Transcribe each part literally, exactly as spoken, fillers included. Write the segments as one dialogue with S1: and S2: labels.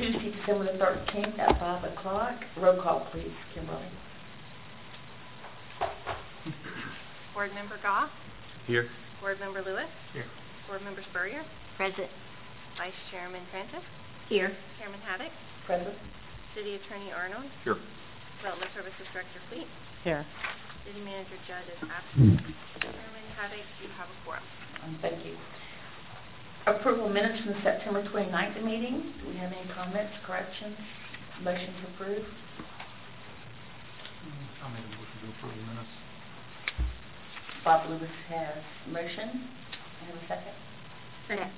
S1: Tuesday, December the thirteenth at five o'clock. Roll call, please, Kimberly.
S2: Board Member Goff?
S3: Here.
S2: Board Member Lewis?
S3: Here.
S2: Board Member Spurrier?
S4: Present.
S2: Vice Chairman Francis?
S4: Here.
S2: Chairman Haddock?
S1: Present.
S2: City Attorney Arnold?
S3: Here.
S2: Development Services Director Fleet?
S4: Here.
S2: City Manager Judd is absent. Chairman Haddock, you have a quorum.
S1: Um, thank you. Approval of minutes from the September twenty-ninth meeting. Do we have any comments, corrections, motion to approve?
S3: I'll make a motion to approve the minutes.
S1: Bob Lewis has motion. I have a second.
S4: Second.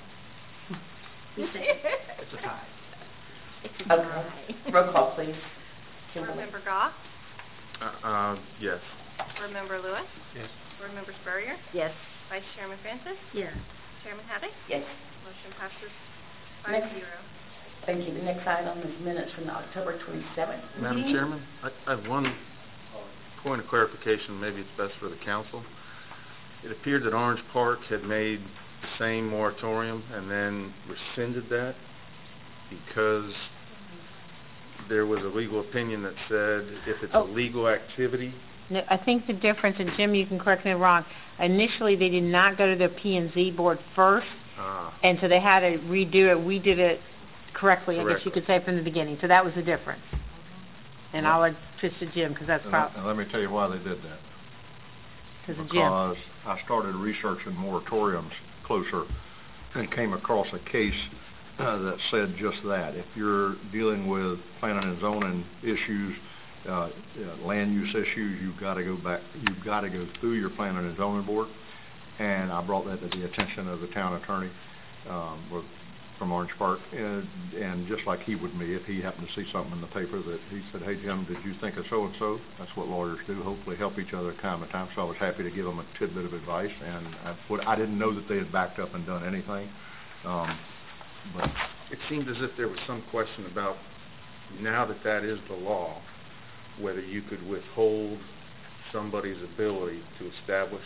S3: It's a tie.
S4: It's a
S1: Okay.
S4: tie.
S1: Roll call, please.
S2: Board
S1: Kimberly.
S2: Member Goff?
S3: Uh, uh, yes.
S2: Board Member Lewis?
S3: Yes.
S2: Board Member Spurrier?
S4: Yes.
S2: Vice Chairman Francis?
S4: Yes.
S2: Chairman Haddock?
S1: Yes.
S2: Motion passes five
S1: Next.
S2: zero.
S1: Thank you. The next item is minutes from the October twenty-seventh
S5: Madam
S1: meeting.
S5: Chairman, I, I have one point of clarification, maybe it's best for the council. It appeared that Orange Park had made the same moratorium and then rescinded that because there was a legal opinion that said if it's
S6: Oh.
S5: a legal activity.
S6: No, I think the difference, and Jim, you can correct me if I'm wrong, initially they did not go to the P and Z board first,
S5: Uh,
S6: and so they had to redo it. We did it correctly, I guess you
S5: Correctly.
S6: could say, from the beginning. So that was the difference. And I'll let twist to Jim, because that's
S7: And, let-
S6: probably,
S7: and let me tell you why they did that.
S6: because of Jim.
S7: Because I started researching moratoriums closer and came across a case uh, that said just that. If you're dealing with planning and zoning issues, uh, uh, land use issues, you've got to go back, you've got to go through your planning and zoning board. And I brought that to the attention of the town attorney um, with, from Orange Park, and, and just like he would me, if he happened to see something in the paper that he said, hey, Jim, did you think of so-and-so? That's what lawyers do, hopefully help each other time to time. So I was happy to give them a tidbit of advice, and I, what, I didn't know that they had backed up and done anything. Um, but
S5: it seemed as if there was some question about, now that that is the law, whether you could withhold somebody's ability to establish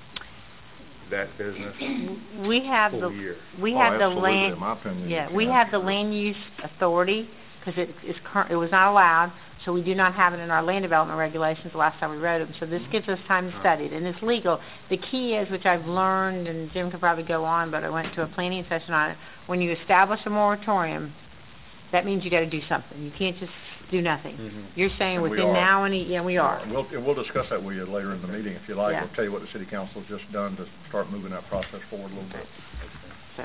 S5: that business
S6: We have
S5: full
S6: the,
S5: year.
S6: we
S7: oh,
S6: have the
S7: absolutely,
S6: land,
S7: in my opinion. you
S6: yeah, we
S7: can.
S6: have the land use authority, because it is cur- it was not allowed, so we do not have it in our land development regulations the last time we wrote them. So this gives us time to study it, and it's legal. The key is, which I've learned, and Jim could probably go on, but I went to a planning session on it, when you establish a moratorium, that means you got to do something. You can't just do nothing.
S5: Mhm.
S6: You're saying
S7: And we
S6: within
S7: are.
S6: now and, e- yeah, we are.
S7: We'll, and we'll discuss that with you later in the meeting if you like.
S6: Yeah.
S7: We'll tell you what the city council's just done to start moving that process forward a little bit.
S6: So.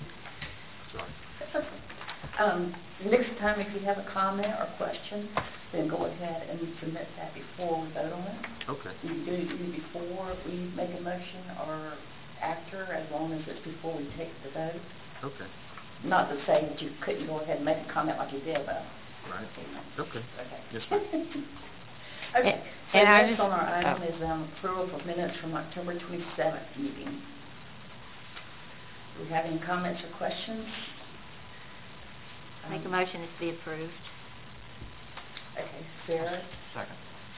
S5: Sorry.
S1: Um, next time, if you have a comment or question, then go ahead and submit that before we vote on it.
S5: Okay.
S1: You can do it either before we make a motion or after, as long as it's before we take the vote.
S5: Okay.
S1: Not to say that you couldn't go ahead and make a comment like you did, but,
S5: Right.
S1: you know.
S5: Okay.
S1: Okay.
S5: Yes, ma'am.
S1: Okay, so
S6: And I
S1: next
S6: just-
S1: on our item
S6: oh.
S1: is um, approval of minutes from October twenty-seventh meeting. Do we have any comments or questions?
S4: Make a
S1: Um,
S4: motion to be approved.
S1: Okay, Sarah?
S3: Second.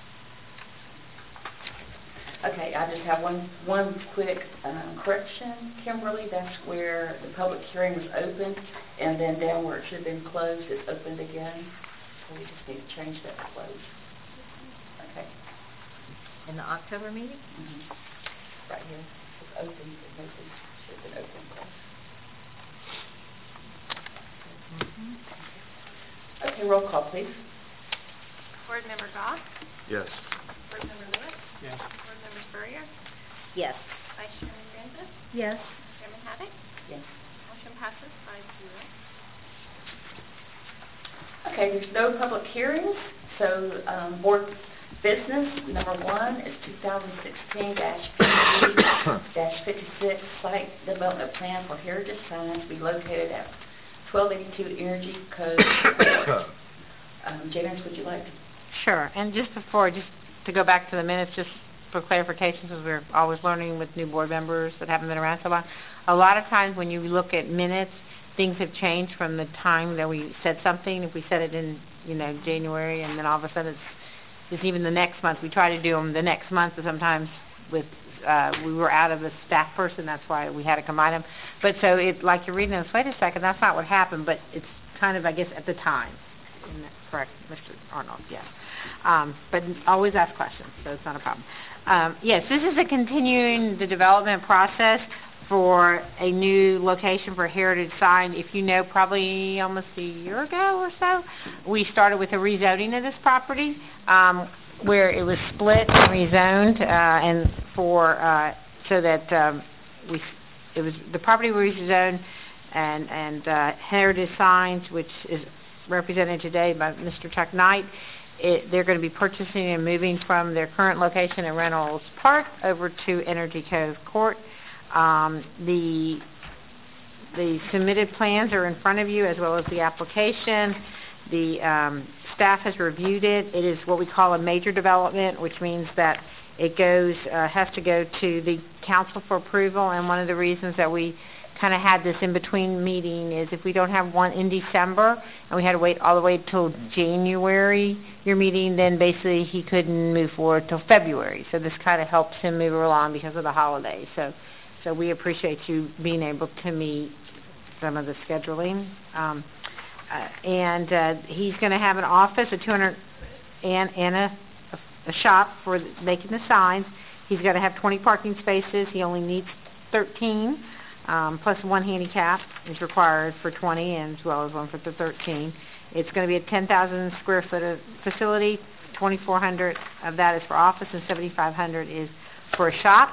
S1: Okay, I just have one, one quick um, correction. Kimberly, that's where the public hearing was open, and then down where it should have been closed, it's opened again. So we just need to change that to closed. Okay.
S4: In the October meeting?
S1: Mhm. Right here, it's open, it maybe should have been open and closed.
S4: Mm-hmm.
S1: Okay, roll call, please.
S2: Board Member Goff?
S5: Yes.
S2: Board Member Lewis?
S3: Yes.
S2: Board Member Spurrier?
S4: Yes.
S2: Vice Chairman Francis?
S4: Yes.
S2: Chairman Haddock?
S1: Yes.
S2: Motion passes five zero.
S1: Okay, there's no public hearings, so um, board business number one is two thousand sixteen fifty-six site development plan for Heritage Signs to be located at twelve eighty-two Energy Code. um, Janice, would you like to?
S6: Sure, and just before, just to go back to the minutes, just for clarification, because we're always learning with new board members that haven't been around so long, a lot of times when you look at minutes, things have changed from the time that we said something. If we said it in, you know, January, and then all of a sudden it's, it's even the next month. We try to do them the next month, but sometimes with, uh, we were out of a staff person, that's why we had to combine them. But so it, like you're reading this, wait a second, that's not what happened, but it's kind of, I guess, at the time. Isn't that correct, Mister Arnold? Yes. Um, but always ask questions, so it's not a problem. Um, yes, this is a continuing the development process for a new location for Heritage Sign. If you know, probably almost a year ago or so, we started with a rezoning of this property, um, where it was split and rezoned, uh, and for uh, so that um, we it was the property was rezoned, and and uh, Heritage Signs, which is represented today by Mister Chuck Knight. It, they're going to be purchasing and moving from their current location in Reynolds Park over to Energy Cove Court. Um, the the submitted plans are in front of you, as well as the application. The um, staff has reviewed it. It is what we call a major development, which means that it goes uh, has to go to the council for approval. And one of the reasons that we kind of had this in-between meeting is if we don't have one in December and we had to wait all the way till January, your meeting, then basically he couldn't move forward till February. So this kind of helps him move along because of the holidays. So, so we appreciate you being able to meet some of the scheduling. Um, uh, and uh, he's going to have an office, a two hundred and, and a, a shop for making the signs. He's going to have twenty parking spaces. He only needs thirteen. Um, plus one handicap is required for twenty, and as well as one for the thirteen. It's going to be a ten thousand square foot of facility. twenty-four hundred of that is for office, and seventy-five hundred is for a shop.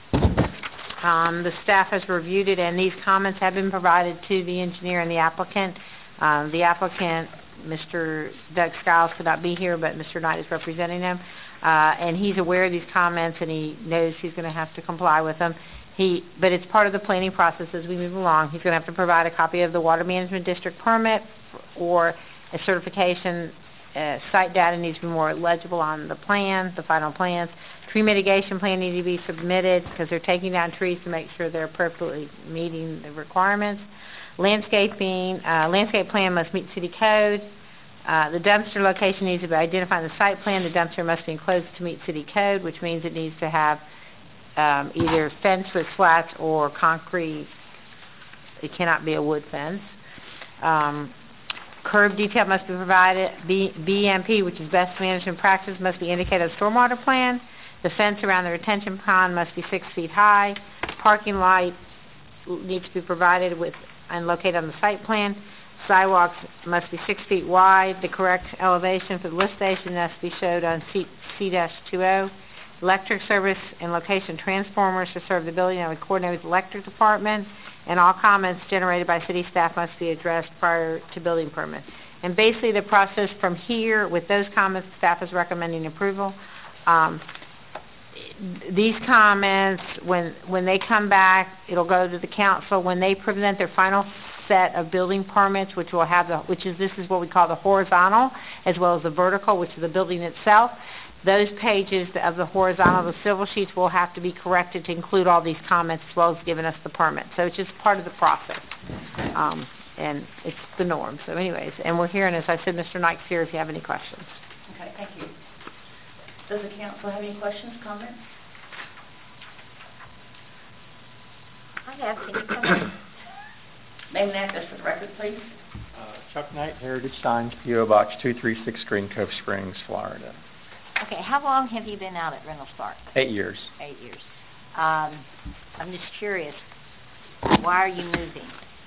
S6: Um, the staff has reviewed it, and these comments have been provided to the engineer and the applicant. Um, the applicant, Mister Doug Skiles, could not be here, but Mister Knight is representing him, uh, and he's aware of these comments, and he knows he's going to have to comply with them. He, but it's part of the planning process as we move along. He's going to have to provide a copy of the Water Management District permit or a certification. Uh, site data needs to be more legible on the plan, the final plans. Tree mitigation plan needs to be submitted because they're taking down trees to make sure they're appropriately meeting the requirements. Landscaping, uh, landscape plan must meet city code. Uh, the dumpster location needs to be identified in the site plan. The dumpster must be enclosed to meet city code, which means it needs to have Um, either fence with slats or concrete. It cannot be a wood fence. Um, curb detail must be provided. B, BMP, which is best management practice, must be indicated on the stormwater plan. The fence around the retention pond must be six feet high. Parking lot needs to be provided with and located on the site plan. Sidewalks must be six feet wide. The correct elevation for the lift station must be showed on C twenty. Electric service and location transformers to serve the building and we coordinate with the electric department, and all comments generated by city staff must be addressed prior to building permit. And basically the process from here, with those comments, staff is recommending approval. Um, these comments, when when they come back, it'll go to the council. When they present their final set of building permits, which will have the, which is this is what we call the horizontal, as well as the vertical, which is the building itself. Those pages of the horizontal, the civil sheets, will have to be corrected to include all these comments as well as giving us the permit. So it's just part of the process, um, and it's the norm. So anyways, and we're here, and as I said, Mister Knight's here if you have any questions.
S1: Okay, thank you. Does the council have any questions, comments?
S4: I have any comments.
S1: Name and address for the record, please.
S8: Uh, Chuck Knight, Heritage Signs, P O Box two three six, Green Cove Springs, Florida.
S4: Okay, how long have you been out at Reynolds Park?
S8: Eight years.
S4: Eight years. Um, I'm just curious, why are you moving?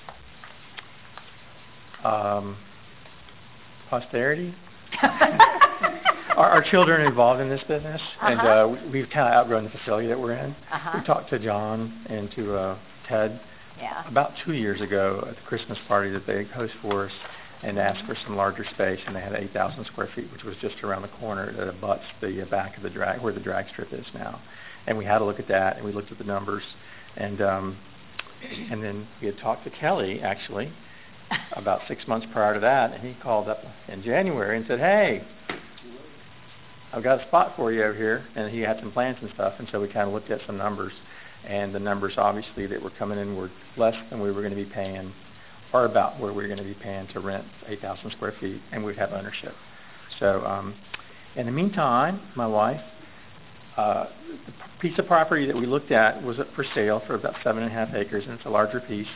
S8: Um, posterity? our, our children are involved in this business,
S4: Uh-huh.
S8: and uh, we, we've kind of outgrown the facility that we're in.
S4: Uh-huh.
S8: We talked to John and to uh, Ted
S4: Yeah.
S8: about two years ago at the Christmas party that they host for us, and asked for some larger space, and they had eight thousand square feet, which was just around the corner that abuts the back of the drag, where the drag strip is now. And we had a look at that, and we looked at the numbers, and um, and then we had talked to Kelly, actually, about six months prior to that, and he called up in January and said, hey, I've got a spot for you over here, and he had some plans and stuff, and so we kind of looked at some numbers, and the numbers, obviously, that were coming in were less than we were going to be paying, or about where we were going to be paying to rent eight thousand square feet, and we'd have ownership. So um, in the meantime, my wife, uh, the piece of property that we looked at was up for sale for about seven and a half acres, and it's a larger piece.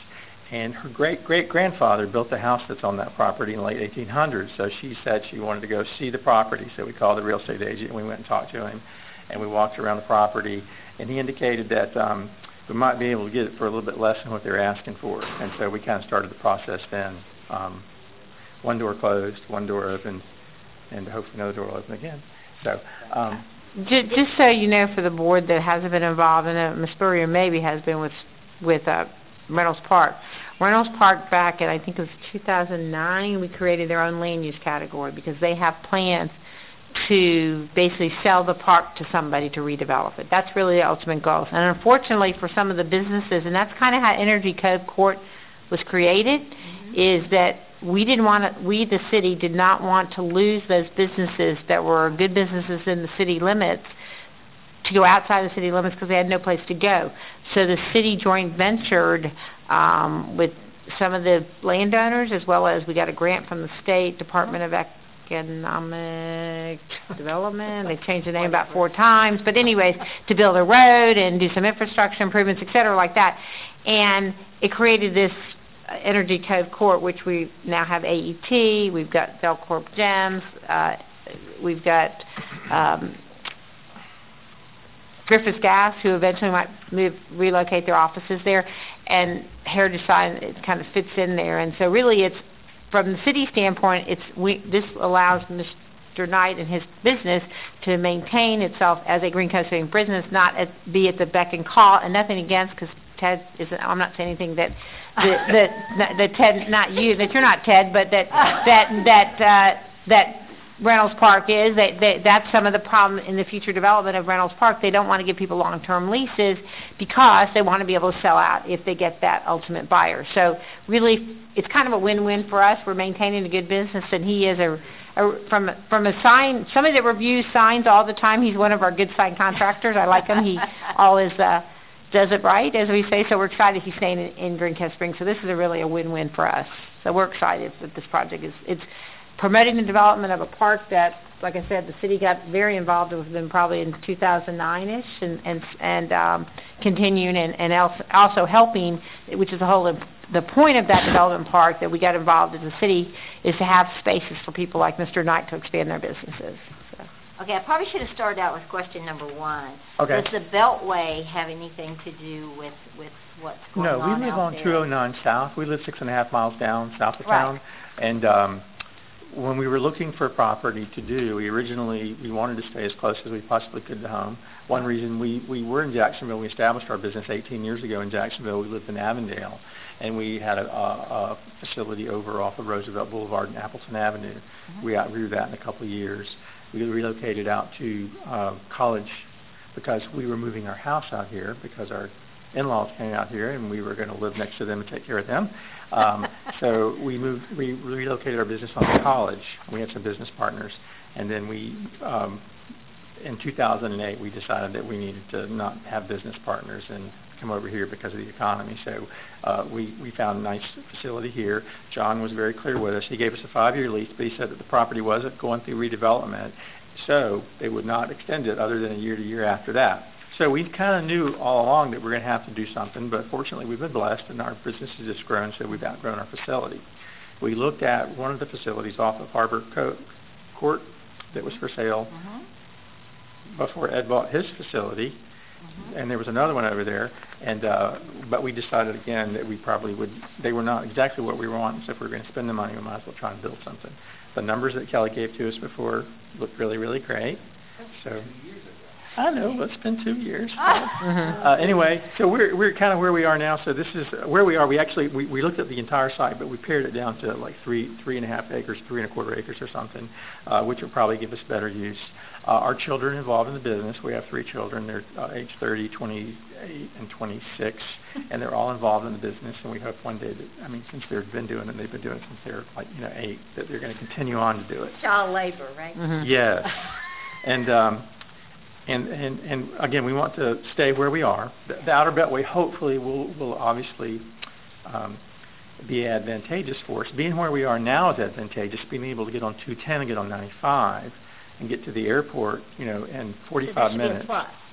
S8: and her great-great-grandfather built the house that's on that property in the late eighteen hundreds, so she said she wanted to go see the property, so we called the real estate agent, and we went and talked to him, and we walked around the property, and he indicated that um, we might be able to get it for a little bit less than what they were asking for, and so we kind of started the process then. Um, one door closed, one door opened, and hopefully another door will open again. So, um,
S6: Just, just so you know, for the board that hasn't been involved in it, Miz Spurrier maybe has been with with uh, Reynolds Park. Reynolds Park, back in I think it was two thousand nine, we created their own land use category because they have plans to basically sell the park to somebody to redevelop it. That's really the ultimate goal. And unfortunately, for some of the businesses, and that's kind of how Energy Cove Court was created, mm-hmm. is that we didn't want to, we the city did not want to lose those businesses that were good businesses in the city limits to go outside the city limits because they had no place to go. So the city joint ventured um, with some of the landowners, as well as we got a grant from the State Department of Economic Development. They changed the name about four times. But anyways, to build a road and do some infrastructure improvements, et cetera, like that. And it created this Energy Cove Court, which we now have A E T, we've got Delcorp Gems, uh, we've got um, Griffiths Gas, who eventually might move, relocate their offices there, and Heritage Sign, it kind of fits in there. And so really it's, from the city standpoint, it's we, this allows Mister Knight and his business to maintain itself as a Green Coast business, not at, be at the beck and call, and nothing against, because Ted isn't, I'm not saying anything that, that, that, that Ted, not you, that you're not Ted, but that, that, that, uh, that Reynolds Park is, that, that, that's some of the problem in the future development of Reynolds Park. They don't want to give people long-term leases because they want to be able to sell out if they get that ultimate buyer. So really, it's kind of a win-win for us. We're maintaining a good business, and he is a, a from, from a sign, somebody that reviews signs all the time. He's one of our good sign contractors. I like him. He always, uh, does it right, as we say, so we're excited he's staying in, in Green Cove Springs. So this is a really a win-win for us. So we're excited that this project is, it's promoting the development of a park that, like I said, the city got very involved with them probably in two thousand nine-ish, and, and, and um, continuing and, and also helping, which is the whole, the point of that development park that we got involved as a city is to have spaces for people like Mister Knight to expand their businesses.
S4: Okay, I probably should have started out with question number one.
S8: Okay.
S4: Does the Beltway have anything to do with, with what's going
S8: no,
S4: on
S8: we live
S4: out
S8: on
S4: there?
S8: two oh nine South. We live six and a half miles down south of
S4: Right.
S8: town. And um, when we were looking for property to do, we originally, we wanted to stay as close as we possibly could to home. One reason, we, we were in Jacksonville. We established our business eighteen years ago in Jacksonville. We lived in Avondale. And we had a, a, a facility over off of Roosevelt Boulevard and Appleton Avenue. Mm-hmm. We outgrew that in a couple of years. We relocated out to uh, College because we were moving our house out here because our in-laws came out here and we were going to live next to them and take care of them. Um, so we moved, we relocated our business on to College. We had some business partners, and then we, um, in two thousand eight, we decided that we needed to not have business partners and come over here because of the economy. So uh, we, we found a nice facility here. John was very clear with us. He gave us a five-year lease, but he said that the property wasn't going through redevelopment, so they would not extend it other than a year to year after that. So we kind of knew all along that we were going to have to do something, but fortunately we've been blessed and our business has just grown, so we've outgrown our facility. We looked at one of the facilities off of Harbor Co- Court that was for sale
S4: Mm-hmm.
S8: before Ed bought his facility. Mm-hmm. And there was another one over there, and uh, but we decided again that we probably would, they were not exactly what we were wanting, so if we were going to spend the money, we might as well try and build something. The numbers that Kelly gave to us before looked really, really great. So I know, but it's been two years.
S6: Mm-hmm.
S8: Uh, anyway, so we're we're kind of where we are now. So this is where we are. We actually we, we looked at the entire site, but we pared it down to like three three and a half acres, three and a quarter acres or something, uh, which will probably give us better use. Uh, our children involved in the business. We have three children. They're uh, age thirty, twenty-eight, and twenty-six, and they're all involved in the business. And we hope one day that, I mean, since they've been doing it, they've been doing it since they're like you know eight, that they're going to continue on to do it.
S4: Child labor, right?
S6: Mm-hmm.
S8: Yes, and. Um, And, and, and again, we want to stay where we are. The, the Outer Beltway hopefully will, will obviously um, be advantageous for us. Being where we are now is advantageous. Being able to get on two ten and get on ninety-five and get to the airport, you know, in forty-five
S4: so
S8: minutes.
S4: Plus.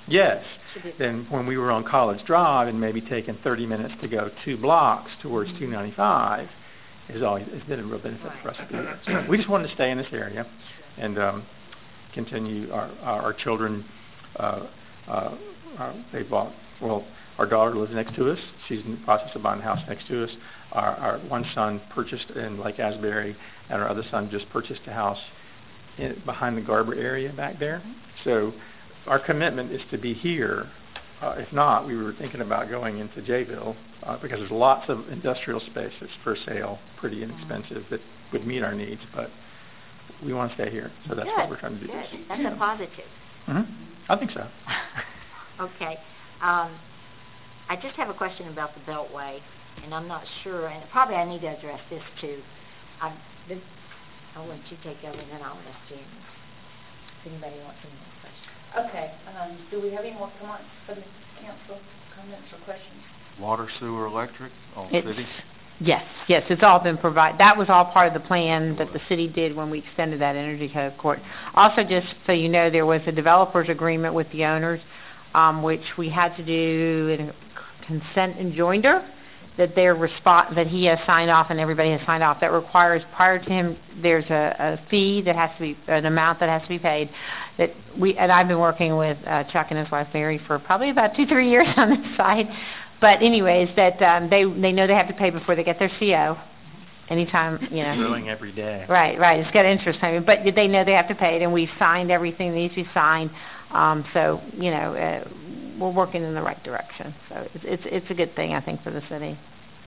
S8: Yes.
S4: Should be-
S8: Then when we were on College Drive and maybe taking thirty minutes to go two blocks towards two ninety-five, is always, it's been a real benefit for us to be there. So we just wanted to stay in this area and um, continue our, our, our children, uh, uh, uh, they bought, well, our daughter lives next to us. She's in the process of buying a house next to us. Our, our one son purchased in Lake Asbury, and our other son just purchased a house in, behind the Garber area back there. So our commitment is to be here. Uh, if not, we were thinking about going into Jayville uh, because there's lots of industrial space that's for sale, pretty inexpensive, that would meet our needs. But we want to stay here, so that's
S4: Good,
S8: what we're trying to do.
S4: Good. That's a positive.
S8: Mm-hmm. I think so.
S4: Okay. Um, I just have a question about the Beltway, and I'm not sure, and probably I need to address this too. I've been, I'll let you take over, and then I'll ask Jamie if anybody wants any more questions.
S1: Okay, um, do we have any more comments from the council, comments or questions?
S5: Water, sewer, electric, all
S6: It's-
S5: city?
S6: Yes, yes, it's all been provided. That was all part of the plan that the city did when we extended that energy code of court. Also, just so you know, there was a developer's agreement with the owners, um, which we had to do in a consent and joinder, that their response, that he has signed off and everybody has signed off. That requires, prior to him, there's a, a fee that has to be, an amount that has to be paid. That we, and I've been working with uh, Chuck and his wife Mary for probably about two, three years on this side. But anyways, that um, they they know they have to pay before they get their C O. Anytime, you know.
S8: Growing every day.
S6: Right, right. It's got interest payment, but they know they have to pay it, and we've signed everything that needs to be signed. Um, so, you know, uh, we're working in the right direction. So it's it's it's a good thing, I think, for the city.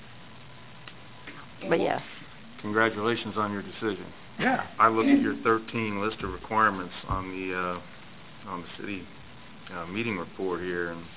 S6: But yes.
S5: Congratulations on your decision.
S8: Yeah.
S5: I looked at your thirteen list of requirements on the, uh, on the city, uh, meeting report here, and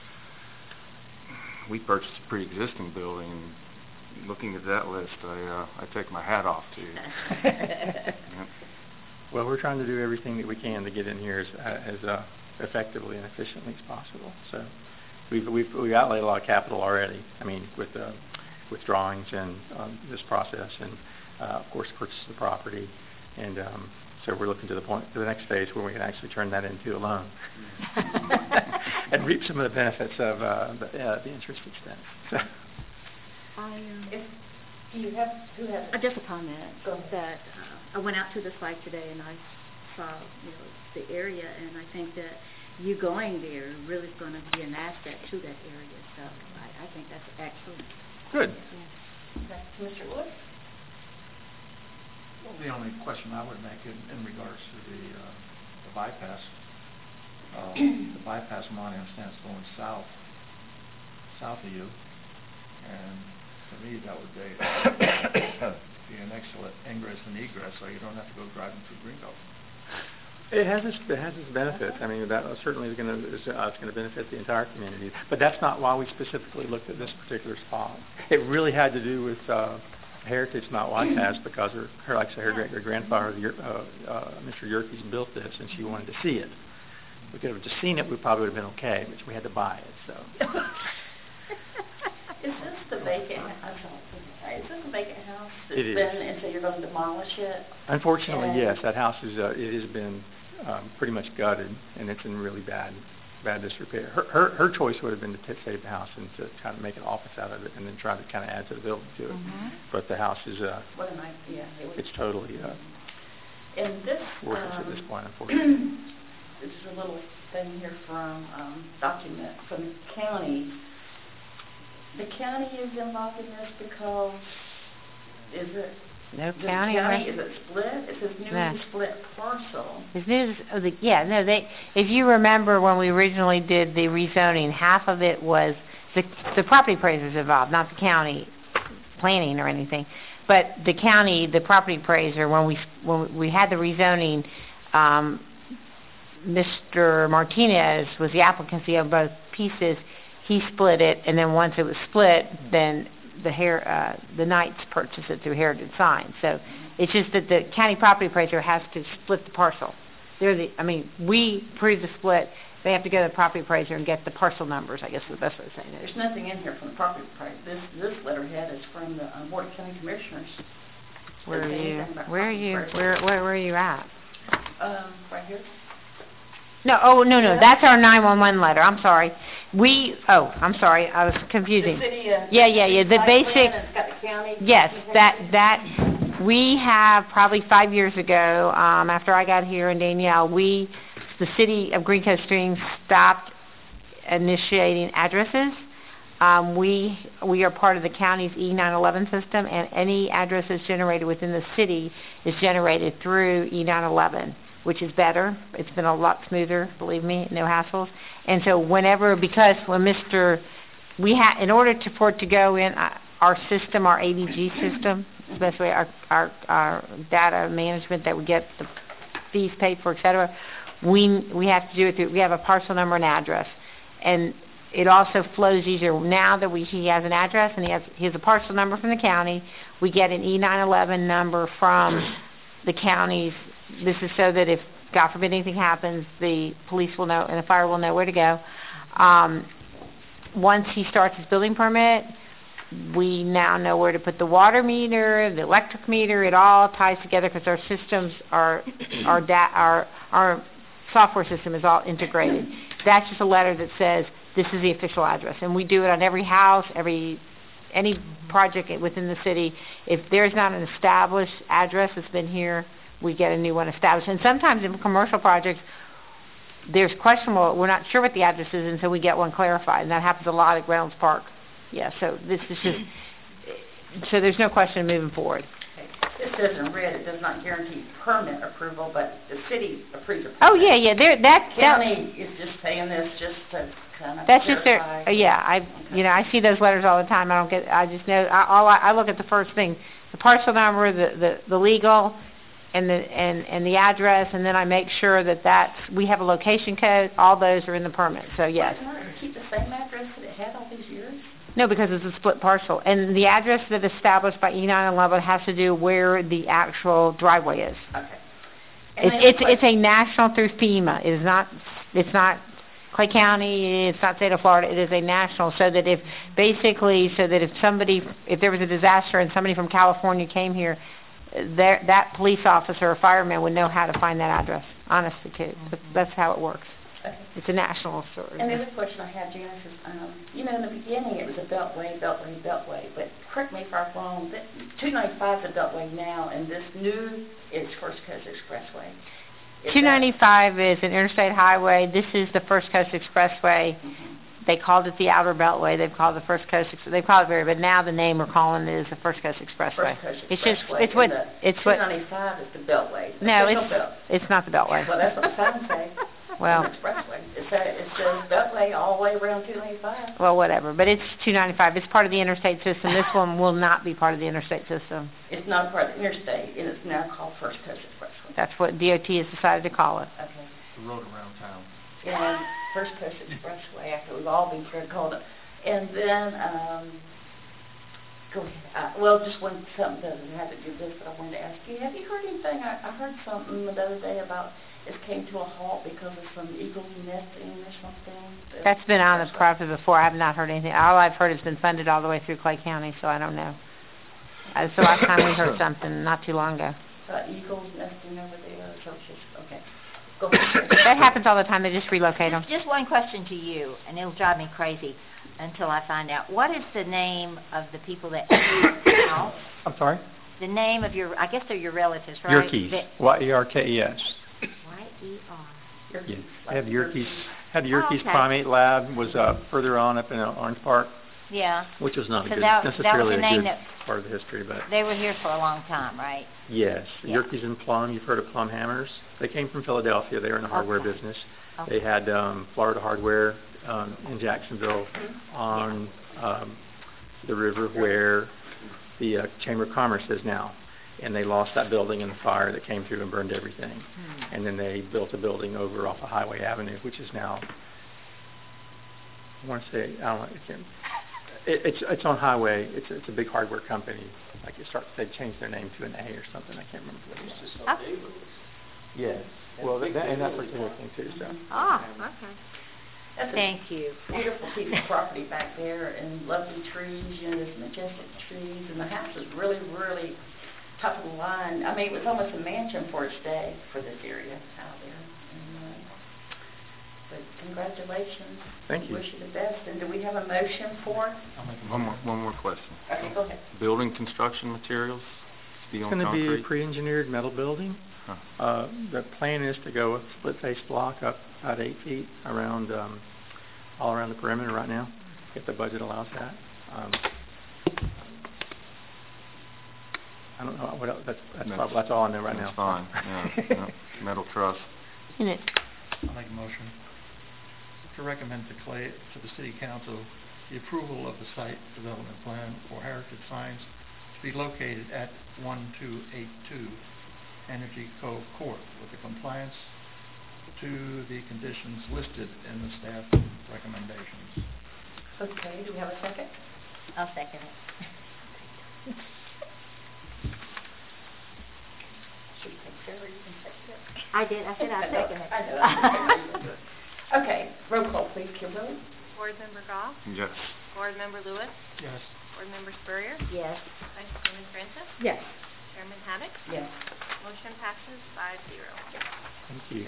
S5: we purchased a pre-existing building, and looking at that list, I, uh, I take my hat off to you. Yep.
S8: Well, we're trying to do everything that we can to get in here as, as uh, effectively and efficiently as possible. So we've, we've, we've outlaid a lot of capital already. I mean, with, uh, with drawings and um, this process, and uh, of course, purchase of the property. And um, so we're looking to the point, to the next phase where we can actually turn that into a loan and reap some of the benefits of uh, the, uh, the interest expense. So.
S9: I, um,
S1: If, do you have, who has?
S9: uh, just a comment
S1: Go ahead.
S9: that uh, I went out to the site today and I saw, you know, the area, and I think that you going there really is going to be an asset to that area. So I, I think that's excellent.
S8: Good.
S1: Okay, Mister Wood?
S10: Well, the only question I would make in, in regards to the, uh, the bypass, uh, the bypass on Montana stands going south, south of you, and to me that would be, be an excellent ingress and egress, so you don't have to go driving through Greenville.
S8: It has its, it has its benefits. I mean, that certainly is going to is, uh, it's going to benefit the entire community. But that's not why we specifically looked at this particular spot. It really had to do with uh, Heritage Mount Whitepass, because her, her, like I said, her great grandfather, uh, uh, Mister Yerkes, built this, and she wanted to see it. If we could have just seen it, we probably would have been okay, but we had to buy it. So.
S1: Is this the vacant, I'm sorry, is this the vacant house that's
S8: It is.
S1: been, and so you're going to demolish it?
S8: Unfortunately,
S1: And-
S8: yes, that house is uh, it has been um, pretty much gutted, and it's in really bad bad disrepair. Her her, her choice would have been to t- save the house and to try to make an office out of it, and then try to kind of add to the building to it.
S1: Mhm.
S8: But the house is uh,
S1: What a nice, yeah. It was,
S8: it's totally uh,
S1: and this,
S8: worthless at this
S1: um,
S8: point, unfortunately.
S1: this is a little thing here from, um, document from the county. The county is involved in this because, is it?
S6: No
S1: the
S6: county.
S1: county,
S6: or-
S1: is it split? It says newly
S6: No.
S1: split parcel.
S6: As new as, oh, the, yeah, no, they, if you remember when we originally did the rezoning, half of it was, the, the property appraisers involved, not the county planning or anything. But the county, the property appraiser, when we, when we had the rezoning, um, Mister Martinez was the applicant, he owned both pieces. He split it, and then once it was split, then the Her- uh, the Knights purchased it through Heritage Signs. So it's just that the county property appraiser has to split the parcel. They're the, I mean, we approve the split. They have to go to the property appraiser and get the parcel numbers, I guess is the best way of saying it.
S1: There's nothing in here from the property appraiser. This, this letterhead is from the um, Board of County Commissioners.
S6: Where are
S1: Doesn't say
S6: you?
S1: anything about
S6: Where are
S1: property
S6: you?
S1: appraiser.
S6: Where, where, where are you at?
S1: Um, right here.
S6: No, oh, no, no, that's our nine one one letter, I'm sorry. We, oh, I'm sorry, I was confusing.
S1: The city, uh.
S6: Yeah, yeah, yeah, the
S1: site
S6: basic,
S1: plan, and it's got the county.
S6: yes, that, that, we have probably five years ago, um, after I got here and Danielle, we, the city of Green Cove Springs stopped initiating addresses. Um, we, we are part of the county's E nine eleven system, and any address that's generated within the city is generated through E nine eleven, which is better. It's been a lot smoother, believe me, no hassles. And so whenever, because when Mister we ha in order to, for it to go in uh, our system, our A D G system, especially our, our, our data management that we get the fees paid for, et cetera, we, we have to do it through, we have a parcel number and address. And it also flows easier now that we, he has an address and he has, he has a parcel number from the county. We get an E nine eleven number from the counties. This is so that if, God forbid, anything happens, the police will know and the fire will know where to go. Um, once he starts his building permit, we now know where to put the water meter, the electric meter. It all ties together because our systems are, our, da our, our software system is all integrated. That's just a letter that says, this is the official address. And we do it on every house, every, any project within the city. If there's not an established address that's been here, we get a new one established. And sometimes in commercial projects, there's questionable, we're not sure what the address is, and so we get one clarified. And that happens a lot at Reynolds Park. Yeah, so this is just, so there's no question moving forward.
S1: This says in red, it does not guarantee permit approval, but the city approves it.
S6: Oh, yeah, yeah, there, that, that.
S1: County is just saying this just to kind of
S6: That's just their,
S1: clarify.
S6: uh, yeah, I, you know, I see those letters all the time. I don't get, I just know, I, all I, I look at the first thing, the parcel number, the, the, the legal, and the, and, and the address, and then I make sure that that's, we have a location code, all those are in the permit, so yes.
S1: Why not keep the same address that it had all these years?
S6: No, because it's a split parcel, and the address that is established by E nine eleven has to do where the actual driveway is.
S1: Okay. And
S6: It's,
S1: then
S6: it's,
S1: like-
S6: it's a national through FEMA. It is not, it's not Clay County, it's not state of Florida, it is a national, so that if, basically, so that if somebody, if there was a disaster and somebody from California came here, there, that police officer or fireman would know how to find that address, honestly, too. But that's how it works.
S1: Okay.
S6: It's a national story.
S1: And the other question I had, Janice, is, um, you know, in the beginning it was a beltway, beltway, beltway, but correct me if I'm wrong, that two ninety-five is a beltway now, and this new is First Coast Expressway. Is
S6: two
S1: that-
S6: ninety-five is an interstate highway. This is the First Coast Expressway.
S1: Mhm.
S6: They called it the Outer Beltway. They've called it the First Coast. Ex- They call it very, but now the name we're calling it is the First Coast Expressway.
S1: First Coast
S6: It's just,
S1: Expressway,
S6: it's what,
S1: and the
S6: it's what.
S1: two ninety-five is the beltway. the
S6: No,
S1: official
S6: it's
S1: belt.
S6: it's not the Beltway.
S1: Well, that's what the signs say.
S6: Well-
S1: on the Expressway. It says, it says beltway all the way around two ninety-five.
S6: Well, whatever. But it's two ninety-five. It's part of the interstate system. This one will not be part of the interstate system.
S1: It's not part of the interstate, and it's now called First Coast Expressway.
S6: That's what D O T has decided to call it.
S1: Okay.
S10: The road around town.
S1: And First Coast Expressway, after we've all been through called it. And then, um, go ahead. Uh, well, just one, something doesn't have to do with this, but I wanted to ask you, have you heard anything? I, I heard something the other day about it came to a halt because of some eagles nesting or something.
S6: That's been on the property before. I have not heard anything. All I've heard has been funded all the way through Clay County, so I don't know. Uh, so last time we heard something not too long ago.
S1: Uh, eagles nesting over there, so it's just, okay. Go ahead.
S6: That happens all the time. They just relocate them.
S4: Just one question to you, and it'll drive me crazy until I find out. What is the name of the people that own the house?
S8: I'm sorry?
S4: The name of your, I guess they're your relatives, right?
S8: Yerkes,
S4: That-
S8: Y E R K E S.
S4: Y E R.
S8: Yeah.
S1: Like
S8: Had Yerkes,
S1: Yerkes.
S8: had Yerkes
S4: okay.
S8: Primate Lab, was uh, further on up in uh, Orange Park,
S4: Yeah,
S8: which was not a
S4: So
S8: good,
S4: that- that was
S8: necessarily
S4: the
S8: a
S4: name
S8: good
S4: that-
S8: part of the history, but
S4: they were here for a long time, right?
S8: yes.
S4: Yeah.
S8: Yerkes and Plum, you've heard of Plum Hammers. They came from Philadelphia. They were in the hardware
S4: Okay.
S8: business.
S4: Okay.
S8: They had um, Florida Hardware um, in Jacksonville on um, the river where the uh, Chamber of Commerce is now. And they lost that building in the fire that came through and burned everything.
S4: Hmm.
S8: And then they built a building over off of Highway Avenue, which is now, I want to say, I don't know, I can't, it, it's it's on Highway. It's it's a big hardware company. Like it starts, they changed their name to an A or something. I can't remember what it was.
S4: Oh,
S8: Yes. Well, that, and that particular thing too. So.
S4: oh, okay.
S1: That's a
S4: Thank you.
S1: beautiful piece of property back there, and lovely trees, you know, there's majestic trees, and the house is really, really top of the line. I mean, it was almost a mansion for its day for this area out there. And, uh, But congratulations.
S8: Thank you.
S1: Wish you the best. And do we have a motion for it?
S10: I'll make a
S5: One more,
S10: motion.
S5: one more question.
S1: Okay, go ahead.
S5: Building construction materials, steel
S8: It's
S5: and
S8: going to be
S5: concrete?
S8: a pre-engineered metal building.
S5: Huh.
S8: Uh, the plan is to go a split-face block up about eight feet around, um, all around the perimeter right now, if the budget allows that. Um, I don't know what else, that's, that's
S5: That's-
S8: probably, that's all I know right now.
S5: That's fine, yeah, yeah. Metal truss.
S6: And it,
S10: I'll make a motion to recommend to Clay, to the city council, the approval of the site development plan for Heritage Signs to be located at one two eight two Energy Cove Court with the compliance to the conditions listed in the staff recommendations.
S1: Okay, do we have a second?
S4: I'll second it.
S1: Should we take Sarah, you can second it?
S4: I did, I said I'll second it.
S1: I know, I know. Okay, roll call please, Kimberly.
S2: Board Member Goff?
S5: Yes.
S2: Board Member Lewis?
S10: Yes.
S2: Board Member Spurrier?
S4: Yes.
S2: Vice Chairman Francis?
S9: Yes.
S2: Chairman Haddock?
S1: Yes.
S2: Motion passes five zero.
S8: Thank you.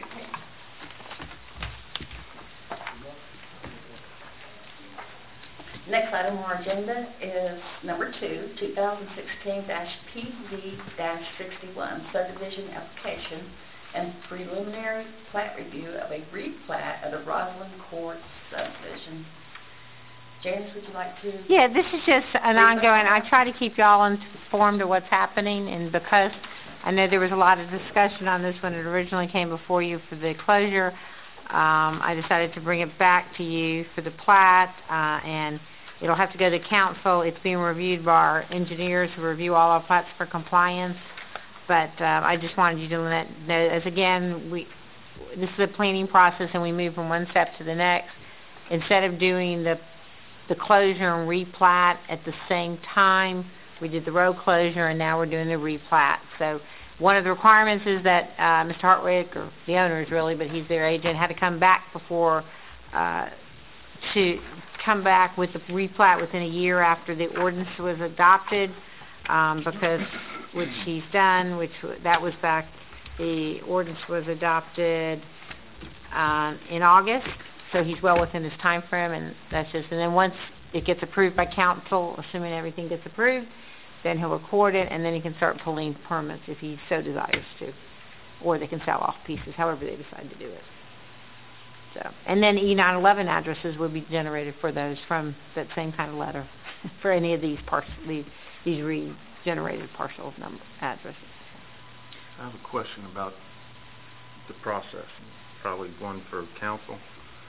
S1: Next item on our agenda is number two, two thousand sixteen P Z sixty-one, subdivision application and preliminary plat review of a replat of the Roslyn Court subdivision. Janice, would you like to?
S6: yeah, this is just an ongoing, I try to keep y'all informed of what's happening, and because I know there was a lot of discussion on this when it originally came before you for the closure, um, I decided to bring it back to you for the plat, uh, and it'll have to go to council. It's being reviewed by our engineers who review all our plats for compliance. But uh, I just wanted you to let know, as again, we this is a planning process, and we move from one step to the next. Instead of doing the the closure and replat at the same time, we did the road closure, and now we're doing the replat. So one of the requirements is that uh, Mister Hartwick, or the owners really, but he's their agent, had to come back before uh, to come back with the replat within a year after the ordinance was adopted, um, because which he's done, which w- that was back, the ordinance was adopted um, in August, so he's well within his time frame, and that's just, and then once it gets approved by council, assuming everything gets approved, then he'll record it, and then he can start pulling permits if he so desires to, or they can sell off pieces, however they decide to do it. So, and then E nine eleven addresses will be generated for those from that same kind of letter for any of these parcel, these, these regenerated parcel number addresses.
S5: I have a question about the process, probably one for council.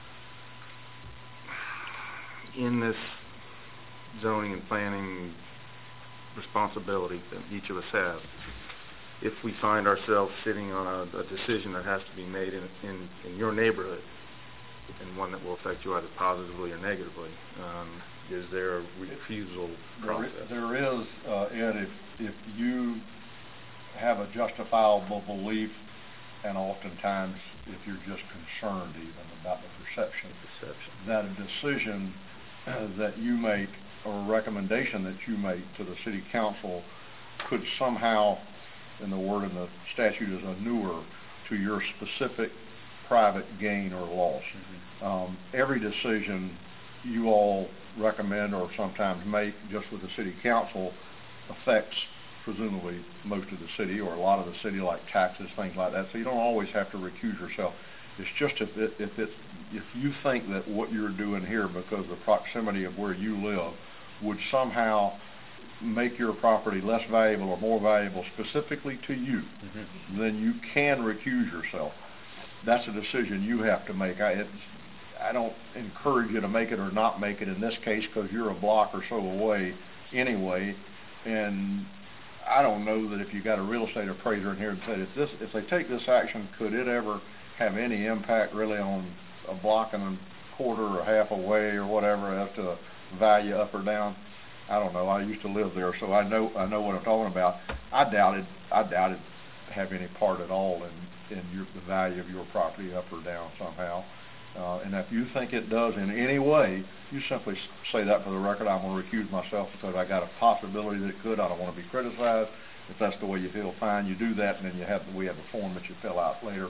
S5: In this zoning and planning responsibility that each of us have, if we find ourselves sitting on a, a decision that has to be made in, in, in your neighborhood, and one that will affect you either positively or negatively, um, is there a refusal process?
S7: There i- there is, uh, Ed, if, if you have a justifiable belief, and oftentimes if you're just concerned even about the perception,
S5: Perception.
S7: that a decision uh, that you make, or a recommendation that you make to the city council could somehow, and the word in the statute is inure to your specific private gain or loss.
S5: Mm-hmm.
S7: Um, every decision you all recommend or sometimes make just with the city council affects presumably most of the city or a lot of the city, like taxes, things like that. So you don't always have to recuse yourself. It's just if it, if it's, if you think that what you're doing here, because of the proximity of where you live, would somehow make your property less valuable or more valuable specifically to you,
S5: Mm-hmm.
S7: then you can recuse yourself. That's a decision you have to make. I, it's, I don't encourage you to make it or not make it in this case, because you're a block or so away anyway, and I don't know that if you got a real estate appraiser in here and said, if this, if they take this action, could it ever have any impact really on a block and a quarter or half away or whatever as to value up or down? I don't know. I used to live there, so I know I know what I'm talking about. I doubted I doubted have any part at all in in your, the value of your property up or down somehow. Uh, and if you think it does in any way, you simply s- say that for the record. I'm going to recuse myself because I got a possibility that it could. I don't want to be criticized. If that's the way you feel, fine. You do that, and then you have we have a form that you fill out later.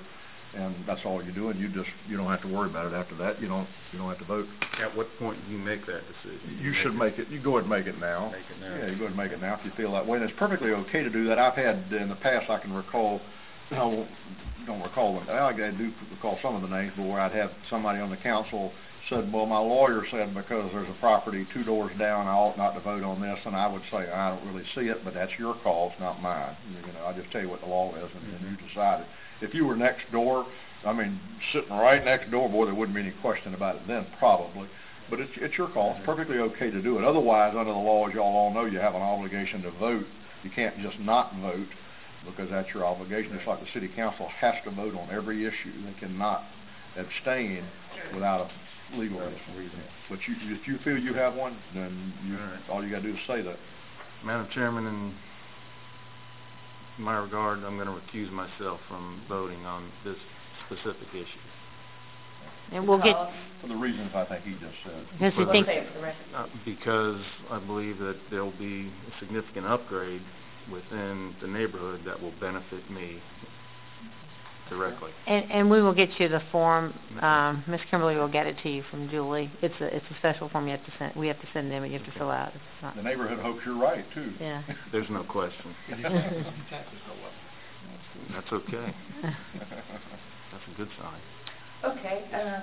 S7: and that's all you're doing. You just, you don't have to worry about it after that. You don't, you don't have to vote.
S5: At what point do you make that decision?
S7: You should make it, you go ahead and make it now.
S5: Make it now.
S7: Yeah, you go ahead and make it now if you feel that way. And it's perfectly okay to do that. I've had, in the past, I can recall, I won't- don't recall them, I do recall some of the names, but where I'd have somebody on the council said, well, my lawyer said because there's a property two doors down, I ought not to vote on this, and I would say, I don't really see it, but that's your call, it's not mine. You know, I just tell you what the law is, and then you decide it. If you were next door, I mean, sitting right next door, boy, there wouldn't be any question about it then, probably. But it's, it's your call. It's perfectly okay to do it. Otherwise, under the law, as y'all all know, you have an obligation to vote. You can't just not vote because that's your obligation. It's like the city council has to vote on every issue. They cannot abstain without a legal reason. But you, if you feel you have one, then you, all you got to do is say that.
S5: Madam Chairman, in my regard, I'm going to recuse myself from voting on this specific issue.
S6: And we'll get,
S7: For the reasons I think he just said.
S6: because he
S5: For the-
S6: thinks,
S1: Say it for the record.
S5: Uh, because I believe that there will be a significant upgrade within the neighborhood that will benefit me directly.
S6: and, and we will get you the form, um, Miss Kimberly will get it to you from Julie. It's a, it's a special form you have to send, we have to send them and you have to fill out. It's not,
S7: The neighborhood hopes you're right, too.
S6: yeah.
S5: There's no question.
S10: Taxes go up.
S5: That's okay. That's a good sign.
S1: Okay, um,